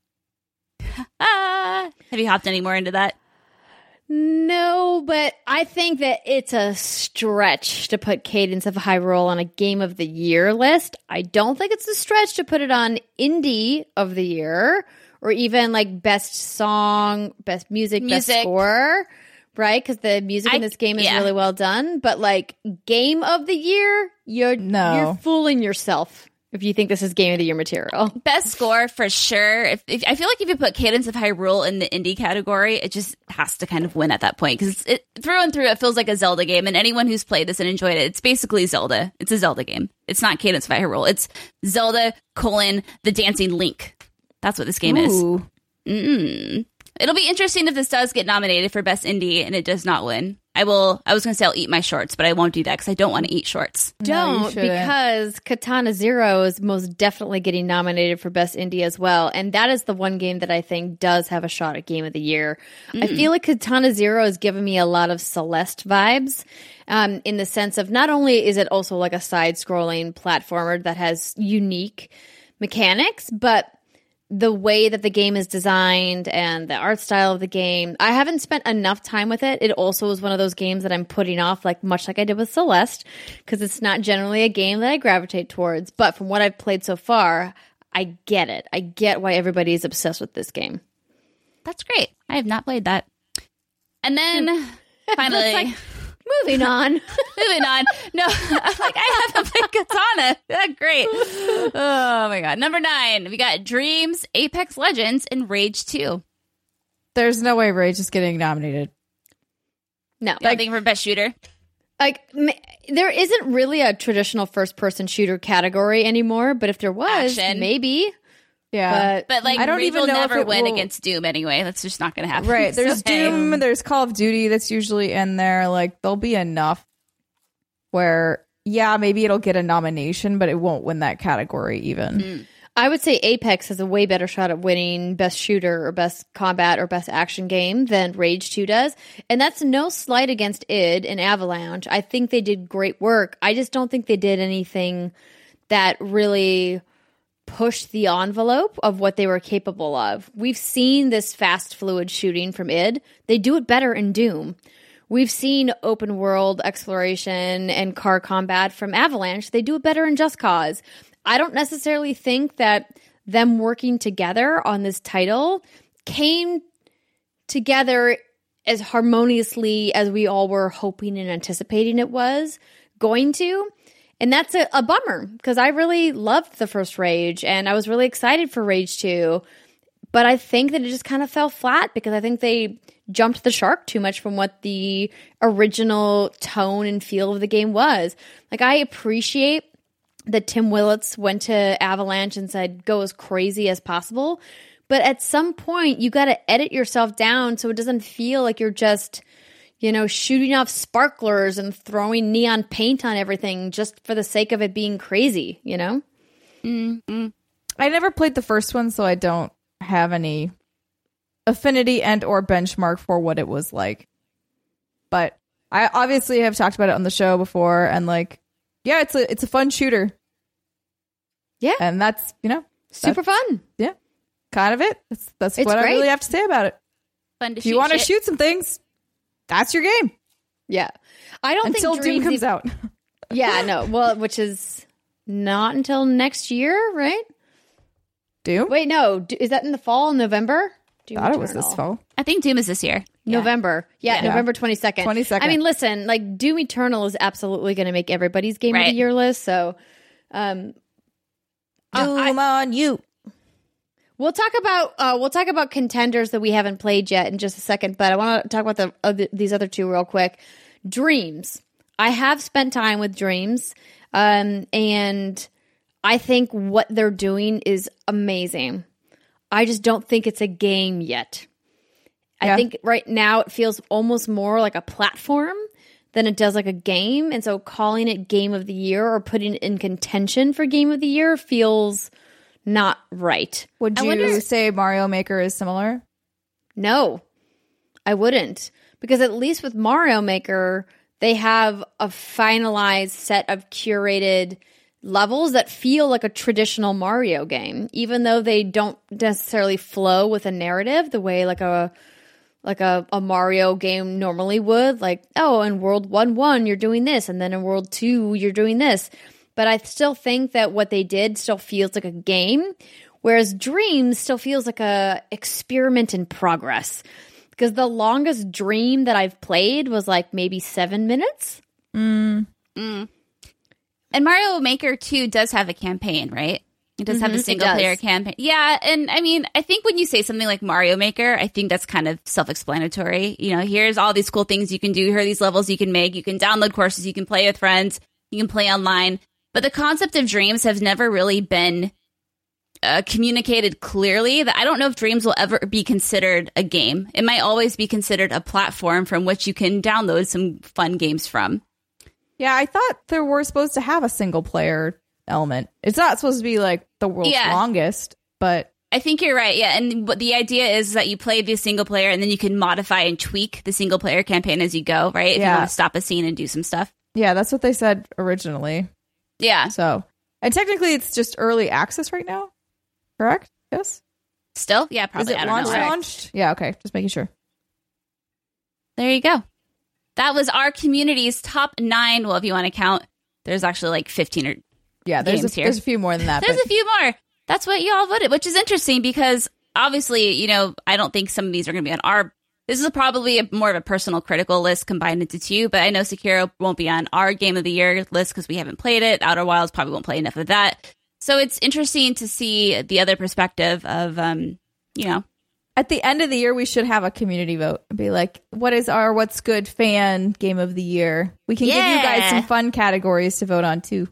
ah, have you hopped any more into that? No, but I think that it's a stretch to put Cadence of Hyrule on a Game of the Year list. I don't think it's a stretch to put it on Indie of the Year, or even like Best Song, Best Music, Best Music. Score, right? Because the music in I- this game is yeah. really well done. But like Game of the Year, you're No. you're fooling yourself. if you think this is Game of the Year material. Best score for sure. If, if I feel like if you put Cadence of Hyrule in the indie category, it just has to kind of win at that point because it through and through it feels like a Zelda game. And anyone who's played this and enjoyed it, it's basically Zelda. It's a Zelda game. It's not Cadence of Hyrule. It's Zelda colon the Dancing Link. That's what this game Ooh. is. Mm-mm. It'll be interesting if this does get nominated for Best Indie and it does not win. I will. I was going to say I'll eat my shorts, but I won't do that because I don't want to eat shorts. No, you Don't, shouldn't. because Katana Zero is most definitely getting nominated for Best Indie as well. And that is the one game that I think does have a shot at Game of the Year. I feel like Katana Zero has given me a lot of Celeste vibes um, in the sense of not only is it also like a side-scrolling platformer that has unique mechanics, but the way that the game is designed and the art style of the game. I haven't spent enough time with it. It also is one of those games that I'm putting off, like much like I did with Celeste, because it's not generally a game that I gravitate towards. But from what I've played so far, I get it. I get why everybody is obsessed with this game. That's great. I have not played that. And then finally, like, moving on. moving on. No, I'm like, I haven't played Katana. That's great. Oh my God. Number nine, we got Dreams, Apex Legends, and Rage two. There's no way Rage is getting nominated. No. Nothing for Best Shooter. Like, m- there isn't really a traditional first-person shooter category anymore, but if there was, Action. maybe. Yeah. But, But like, I don't Rage even will know if never it win will- against Doom anyway. That's just not going to happen. Right. There's So, hey. Doom, there's Call of Duty that's usually in there. Like, there'll be enough where, yeah, maybe it'll get a nomination, but it won't win that category even. Mm. I would say Apex has a way better shot at winning Best Shooter or Best Combat or Best Action Game than Rage two does. And that's no slight against id and Avalanche. I think they did great work. I just don't think they did anything that really pushed the envelope of what they were capable of. We've seen this fast, fluid shooting from id. They do it better in Doom. We've seen open world exploration and car combat from Avalanche. They do it better in Just Cause. I don't necessarily think that them working together on this title came together as harmoniously as we all were hoping and anticipating it was going to. And that's a, a bummer because I really loved the first Rage and I was really excited for Rage two. But I think that it just kind of fell flat because I think they jumped the shark too much from what the original tone and feel of the game was. Like, I appreciate that Tim Willits went to Avalanche and said, go as crazy as possible. But at some point, you got to edit yourself down so it doesn't feel like you're just, you know, shooting off sparklers and throwing neon paint on everything just for the sake of it being crazy, you know? Mm-hmm. I never played the first one, so I don't have any affinity and or benchmark for what it was like. But I obviously have talked about it on the show before, and like, yeah, it's a it's a fun shooter. Yeah. And that's, you know, Super that's- fun. Yeah. Kind of it. That's that's It's what I great. really have to say about it. Fun to If you shoot want to shit. shoot some things, that's your game. Yeah. I don't Until think Doom Dreams comes ev- out. Yeah, no. Well, which is not until next year, right? Doom? Wait, no. D- Is that in the fall, November? Doom Thought it was Eternal. this fall. I think Doom is this year. Yeah. November. Yeah, Yeah. November twenty-second. twenty-second. I mean, listen, like Doom Eternal is absolutely going to make everybody's Game of Right. the Year list. So um, uh, Doom I- on you. we'll talk about uh, we'll talk about contenders that we haven't played yet in just a second. But I want to talk about the other, these other two real quick. Dreams. I have spent time with Dreams, um, and I think what they're doing is amazing. I just don't think it's a game yet. I Yeah. think right now it feels almost more like a platform than it does like a game. And so calling it Game of the Year or putting it in contention for Game of the Year feels not right. Would I you wonder- say Mario Maker is similar? No, I wouldn't. Because at least with Mario Maker, they have a finalized set of curated levels that feel like a traditional Mario game, even though they don't necessarily flow with a narrative the way like a like a, a Mario game normally would. Like, oh, in World one one, you're doing this, and then in World two, you're doing this. But I still think that what they did still feels like a game, whereas Dreams still feels like a experiment in progress. Because the longest Dream that I've played was like maybe seven minutes. Mm. Mm. And Mario Maker two does have a campaign, right? It does Mm-hmm, have a single player campaign. Yeah, and I mean, I think when you say something like Mario Maker, I think that's kind of self-explanatory. You know, here's all these cool things you can do. Here are these levels you can make. You can download courses. You can play with friends. You can play online. But the concept of Dreams has never really been uh, communicated clearly. That I don't know if Dreams will ever be considered a game. It might always be considered a platform from which you can download some fun games from. Yeah, I thought there were supposed to have a single player element. It's not supposed to be like the world's Yeah. longest, but I think you're right. Yeah. And what the idea is that you play the single player and then you can modify and tweak the single player campaign as you go, right? If Yeah. you want to stop a scene and do some stuff. yeah, that's what they said originally. Yeah. So, and technically it's just early access right now, correct? Yes. Still? Yeah, probably. Is it I don't launched? know. Launched? Yeah. Okay. Just making sure. There you go. That was our community's top nine. Well, if you want to count, there's actually like fifteen or Yeah. There's games a, here. there's a few more than that. There's but a few more. That's what y'all voted, which is interesting because obviously, you know, I don't think some of these are going to be on our. This is probably a, more of a personal critical list combined into two, but I know Sekiro won't be on our Game of the Year list because we haven't played it. Outer Wilds probably won't play enough of that. So it's interesting to see the other perspective of, um, you know. At the end of the year, we should have a community vote and be like, what is our What's Good fan game of the year? We can give you guys Yeah. some fun categories to vote on too.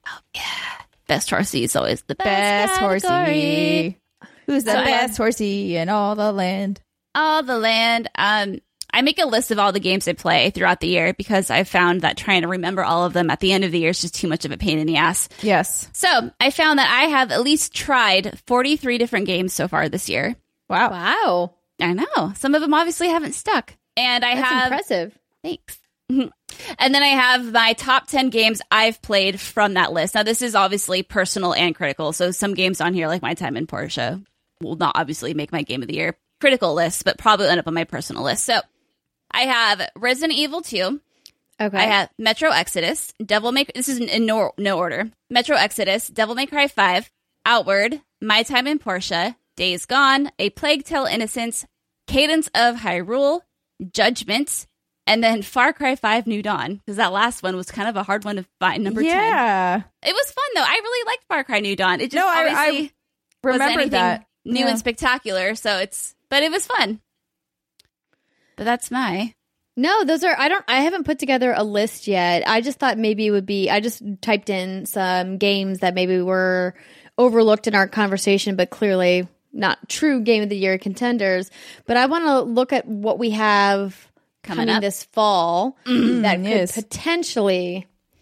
Best horsey is always the best, Best category. horsey. Who's the So I- best horsey in all the land? All the land. Um, I make a list of all the games I play throughout the year because I've found that trying to remember all of them at the end of the year is just too much of a pain in the ass. Yes. So I found that I have at least tried forty-three different games so far this year. Wow. Wow. I know. Some of them obviously haven't stuck. And I That's have... impressive. Thanks. And then I have my top ten games I've played from that list. Now, this is obviously personal and critical. So some games on here, like My Time in Portia, will not obviously make my Game of the Year critical list, but probably end up on my personal list. So I have Resident Evil two. Okay. I have Metro Exodus, Devil May... This is in no, no order. Metro Exodus, Devil May Cry five, Outward, My Time in Portia, Days Gone, A Plague Tale Innocence, Cadence of Hyrule, Judgment, and then Far Cry five New Dawn, because that last one was kind of a hard one to find, number ten. Yeah. It was fun, though. I really liked Far Cry New Dawn. It just No, I- I obviously wasn't Remember anything that. new Yeah. and spectacular, so it's... But it was fun. But that's my... No, those are, I don't, I haven't put together a list yet. I just thought maybe it would be, I just typed in some games that maybe were overlooked in our conversation, but clearly not true Game of the Year contenders. But I want to look at what we have Coming coming, up. this fall that could yes. potentially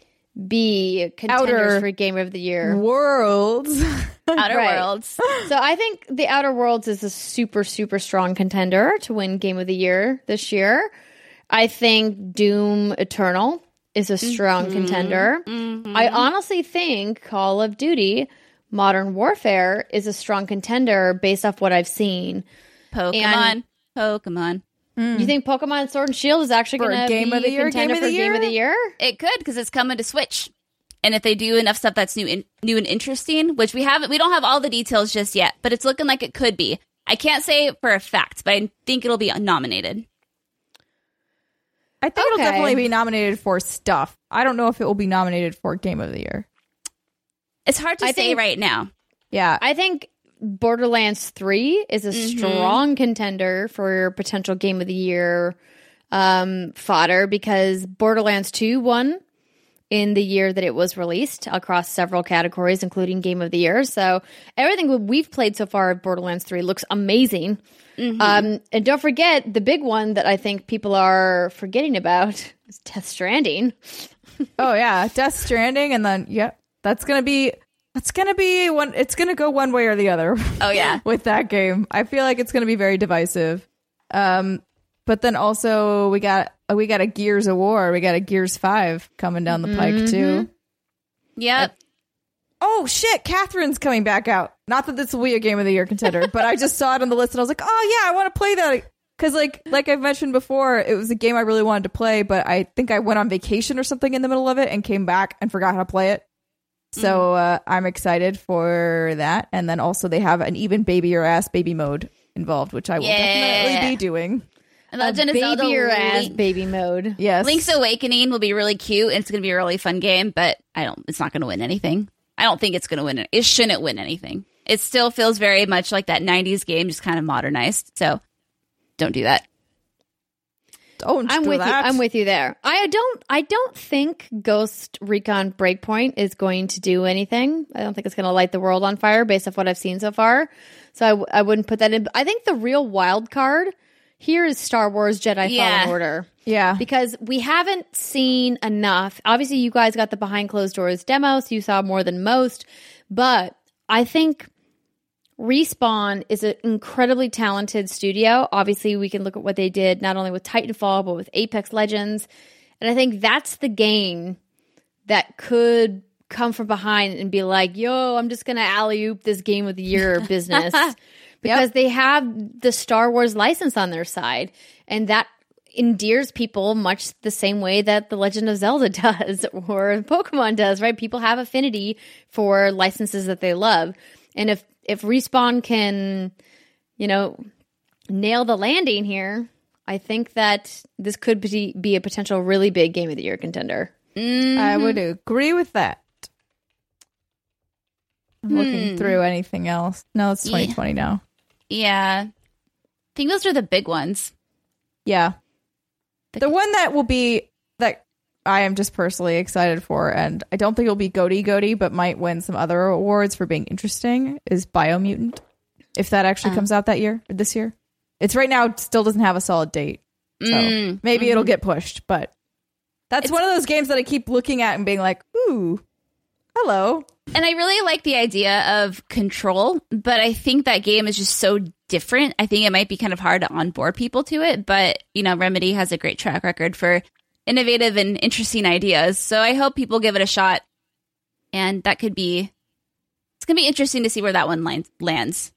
be contenders Outer for Game of the Year. Worlds. Outer Right. Worlds. So I think The Outer Worlds is a super, super strong contender to win Game of the Year this year. I think Doom Eternal is a strong contender. I honestly think Call of Duty Modern Warfare is a strong contender based off what I've seen. Pokemon. Pokemon. You think Pokemon Sword and Shield is actually For going to Game be of the a Year, contender Game of for the Game of the Year? It could, because it's coming to Switch. And if they do enough stuff that's new, in, new and interesting, which we haven't, we don't have all the details just yet, but it's looking like it could be. I can't say for a fact, but I think it'll be nominated. I think Okay. it'll definitely be nominated for stuff. I don't know if it will be nominated for Game of the Year. It's hard to I say think- right now. Yeah. I think Borderlands three is a strong contender for potential Game of the Year um, fodder because Borderlands two won in the year that it was released across several categories, including Game of the Year. So everything we've played so far of Borderlands three looks amazing. Um, and don't forget the big one that I think people are forgetting about is Death Stranding. Oh yeah, Death Stranding, and then yep, that's gonna be that's gonna be one. It's gonna go one way or the other. Oh, yeah. with that game, I feel like it's gonna be very divisive. Um, but then also we got we got a Gears of War, we got a Gears five coming down the pike too. Yep. Oh shit, Catherine's coming back out. Not that this will be a Game of the Year contender, but I just saw it on the list and I was like, oh yeah, I want to play that. Because like like I've mentioned before, it was a game I really wanted to play, but I think I went on vacation or something in the middle of it and came back and forgot how to play it. So uh, I'm excited for that. And then also they have an even baby your ass baby mode involved, which I will Yeah. definitely be doing. And Legend of Zelda babier ass Link- baby mode. Yes. Link's Awakening will be really cute, and it's going to be a really fun game, but I don't. It's not going to win anything. I don't think it's going to win it. It shouldn't win anything. It still feels very much like that nineties game, just kind of modernized. So don't do that. Don't I'm do with that. you. I'm with you there. I don't. I don't think Ghost Recon Breakpoint is going to do anything. I don't think it's going to light the world on fire based off what I've seen so far. So I, w- I wouldn't put that in. I think the real wild card here is Star Wars Jedi Yeah. Fallen Order. Yeah. Because we haven't seen enough. Obviously, you guys got the behind closed doors demo, so you saw more than most. But I think Respawn is an incredibly talented studio. Obviously, we can look at what they did not only with Titanfall, but with Apex Legends. And I think that's the game that could come from behind and be like, yo, I'm just going to alley-oop this game of the year business. Because they have the Star Wars license on their side. And that endears people much the same way that The Legend of Zelda does or Pokemon does, right? People have affinity for licenses that they love. And if, if Respawn can, you know, nail the landing here, I think that this could be, be a potential really big game of the year contender. Mm-hmm. I would agree with that. I'm Hmm. looking through anything else. No, it's twenty twenty now. Yeah. I think those are the big ones. Yeah. The one that will be that I am just personally excited for, and I don't think it'll be goaty goaty, but might win some other awards for being interesting, is Biomutant. If that actually Uh. comes out that year, or this year. It's right now, it still doesn't have a solid date. So Mm. maybe it'll get pushed, but that's It's- one of those games that I keep looking at and being like, ooh, hello. And I really like the idea of Control, but I think that game is just so different. I think it might be kind of hard to onboard people to it, but, you know, Remedy has a great track record for innovative and interesting ideas. So I hope people give it a shot. And that could be, it's going to be interesting to see where that one lands. lands.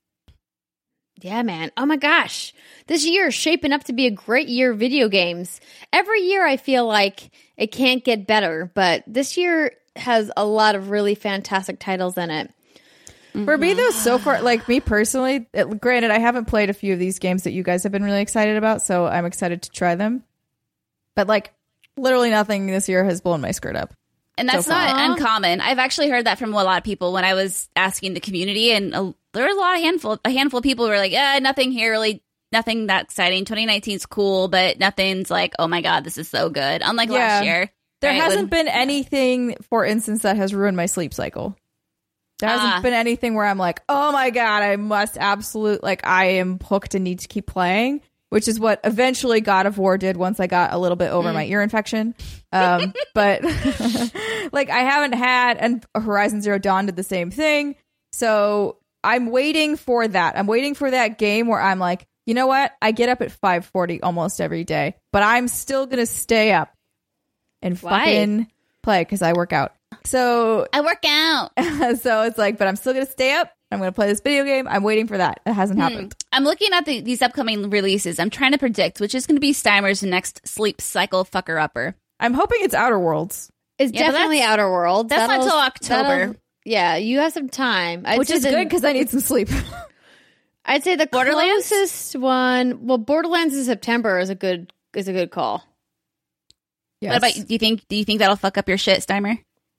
Yeah, man. Oh my gosh. This year is shaping up to be a great year of video games. Every year I feel like it can't get better, but this year has a lot of really fantastic titles in it. For me, though, so far, like me personally, it, granted, I haven't played a few of these games that you guys have been really excited about, so I'm excited to try them. But, like, literally nothing this year has blown my skirt up. And that's So not far. uncommon. I've actually heard that from a lot of people when I was asking the community, and a, there was a lot of handful, a handful of people who were like, "Yeah, nothing here really, nothing that exciting. twenty nineteen's cool, but nothing's like, oh my god, this is so good." Unlike Yeah. last year, There right, hasn't when- been anything, for instance, that has ruined my sleep cycle. There hasn't Ah. been anything where I'm like, oh my god, I must absolute, like, I am hooked and need to keep playing, which is what eventually God of War did once I got a little bit over my ear infection. Um, but, like, I haven't had, and Horizon Zero Dawn did the same thing. So I'm waiting for that. I'm waiting for that game where I'm like, you know what? I get up at five forty almost every day, but I'm still going to stay up and Why? fucking play because I work out. So, I work out. so it's like, but I'm still going to stay up. I'm going to play this video game. I'm waiting for that. It hasn't happened. I'm looking at the, these upcoming releases. I'm trying to predict which is going to be Steimer's next sleep cycle fucker upper. I'm hoping it's Outer Worlds, It's Yeah, but definitely that's- Outer Worlds. that's not That'll- till October. that'll- Yeah, you have some time. I'd which say is the- good because I need some sleep. I'd say the Borderlands? closest one. Well, Borderlands in September is a good is a good call. Yes. What about do you think? Do you think that'll fuck up your shit, Steimer?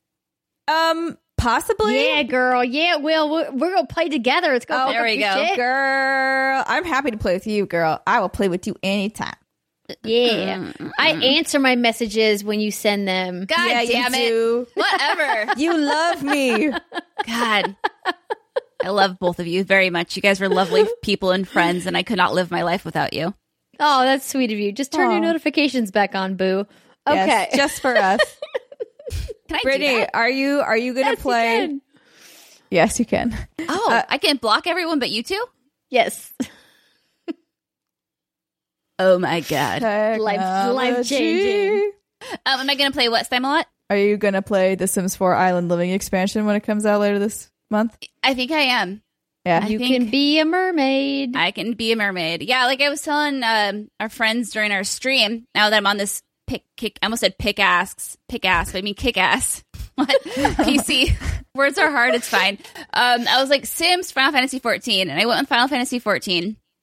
Um, possibly. Yeah, girl. Yeah, Will. We're, we're gonna play together. It's gonna Oh, fuck there up we your go. shit. Girl, I'm happy to play with you, girl. I will play with you anytime. Yeah, I answer my messages when you send them. God Yeah, you damn it! do. Whatever. You love me. God, I love both of you very much. You guys were lovely people and friends, and I could not live my life without you. Oh, that's sweet of you. Just turn your Aw. notifications back on, boo. Okay. Yes, just for us. Can I do Brittany, that? are you are you gonna Yes, you play? can. Yes, you can. Oh, Uh, I can block everyone but you two. Yes. Oh my god. Life- life-changing. Um, am I going to play what Steimer? Are you gonna play the Sims four Island Living expansion when it comes out later this month? I think I am. Yeah. I You think- can be a mermaid. I can be a mermaid. Yeah, like I was telling um, our friends during our stream. Now that I'm on this pick, kick, I almost said pick ass, pick ass, but I mean kick ass. What? P C. Words are hard. It's fine. Um, I was like Sims, Final Fantasy fourteen, and I went with Final Fantasy fourteen.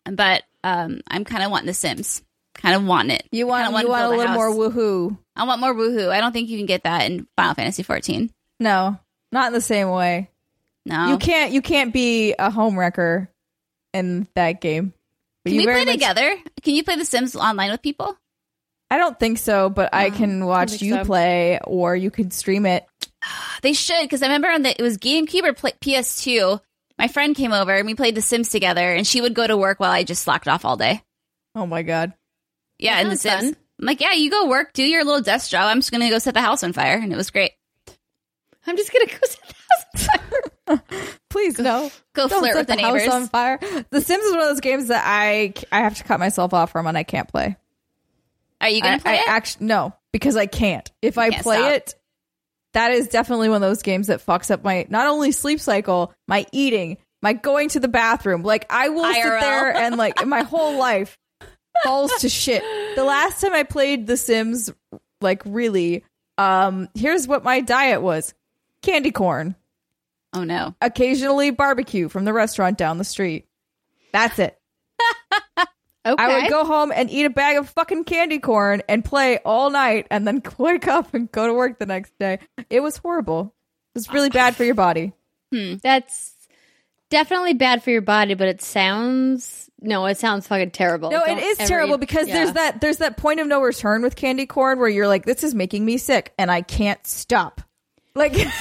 but um, I'm kind of wanting The Sims. Kind of wanting it. You want, Kinda you want a build little house. more woohoo. I want more woohoo. I don't think you can get that in Final Fantasy fourteen. No, not in the same way. No. You can't you can't be a homewrecker in that game. But Can you we very play much- together? Can you play The Sims online with people? I don't think so, but I can watch think you so. play, or you can stream it. They should, because I remember on the it was GameCube or play, P S two. My friend came over and we played The Sims together, and she would go to work while I just slacked off all day. Oh my god. Yeah, That and The sounds Sims. fun. I'm like, yeah, you go work, do your little desk job. I'm just gonna go set the house on fire, and it was great. I'm just gonna go set the house on fire. Please no. Go Don't flirt set with the house neighbors. on fire. The Sims is one of those games that I I have to cut myself off from and I can't play. Are you gonna I, play I it? actually no, because I can't. If I Can't play stop. it, that is definitely one of those games that fucks up my not only sleep cycle, my eating, my going to the bathroom. Like I will I R L. sit there and like my whole life falls to shit. The last time I played The Sims, like really, um, here's what my diet was: candy corn, Oh no. occasionally barbecue from the restaurant down the street. That's it. Okay. I would go home and eat a bag of fucking candy corn and play all night and then wake up and go to work the next day. It was horrible. It was really bad for your body. That's definitely bad for your body, but it sounds no, it sounds fucking terrible. No, Don't it is ever terrible eat- because yeah. there's that there's that point of no return with candy corn where you're like, this is making me sick and I can't stop. Like and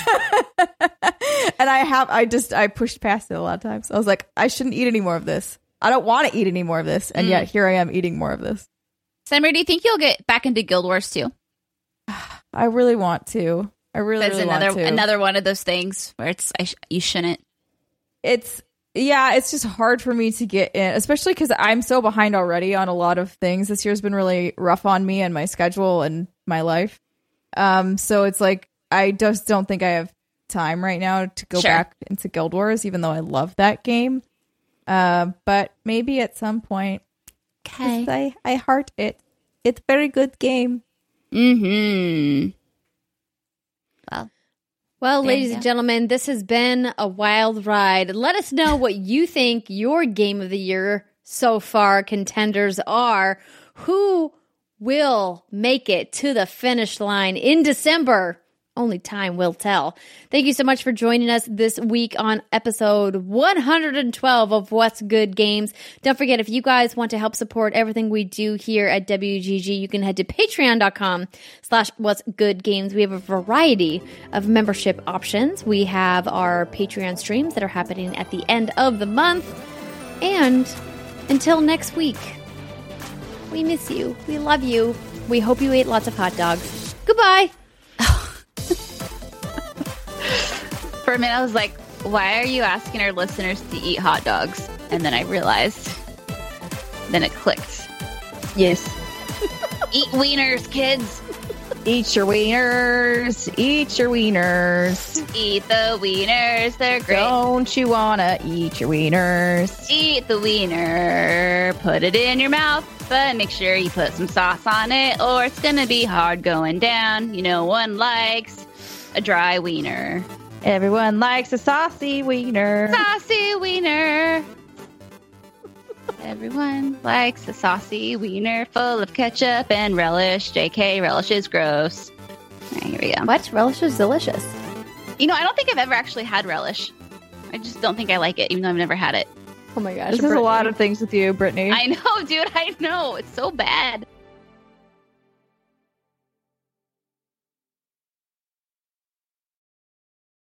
I have I just I pushed past it a lot of times. I was like, I shouldn't eat any more of this. I don't want to eat any more of this, and yet here I am eating more of this. Summer, do you think you'll get back into Guild Wars too? I really want to. I really, That's really another want to. another one of those things where it's I sh- you shouldn't. It's yeah, it's just hard for me to get in, especially because I'm so behind already on a lot of things. This year's been really rough on me and my schedule and my life. Um, so it's like I just don't think I have time right now to go Sure. back into Guild Wars, even though I love that game. Uh, but maybe at some point, 'cause I I heart it. It's a very good game. Mm-hmm. Well, Well, There ladies you and go. gentlemen, this has been a wild ride. Let us know what you think your game of the year so far contenders are. Who will make it to the finish line in December? Only time will tell. Thank you so much for joining us this week on episode one hundred twelve of What's Good Games. Don't forget, if you guys want to help support everything we do here at W G G, you can head to patreon.com slash What's Good Games. We have a variety of membership options. We have our Patreon streams that are happening at the end of the month. And until next week, we miss you. We love you. We hope you ate lots of hot dogs. Goodbye. for a minute I was like, why are you asking our listeners to eat hot dogs? And then I realized, then it clicked. Yes. Eat wieners, kids. Eat your wieners. Eat your wieners. Eat the wieners. They're great. Don't you wanna eat your wieners? Eat the wiener. Put it in your mouth, but make sure you put some sauce on it or it's gonna be hard going down. You know, one likes a dry wiener. Everyone likes a saucy wiener. Saucy wiener. Everyone likes a saucy wiener full of ketchup and relish. J K, relish is gross. All right, here we go. What? Relish is delicious. You know, I don't think I've ever actually had relish. I just don't think I like it, even though I've never had it. Oh my gosh. This is a lot of things with you, Brittany. I know, dude. I know. It's so bad.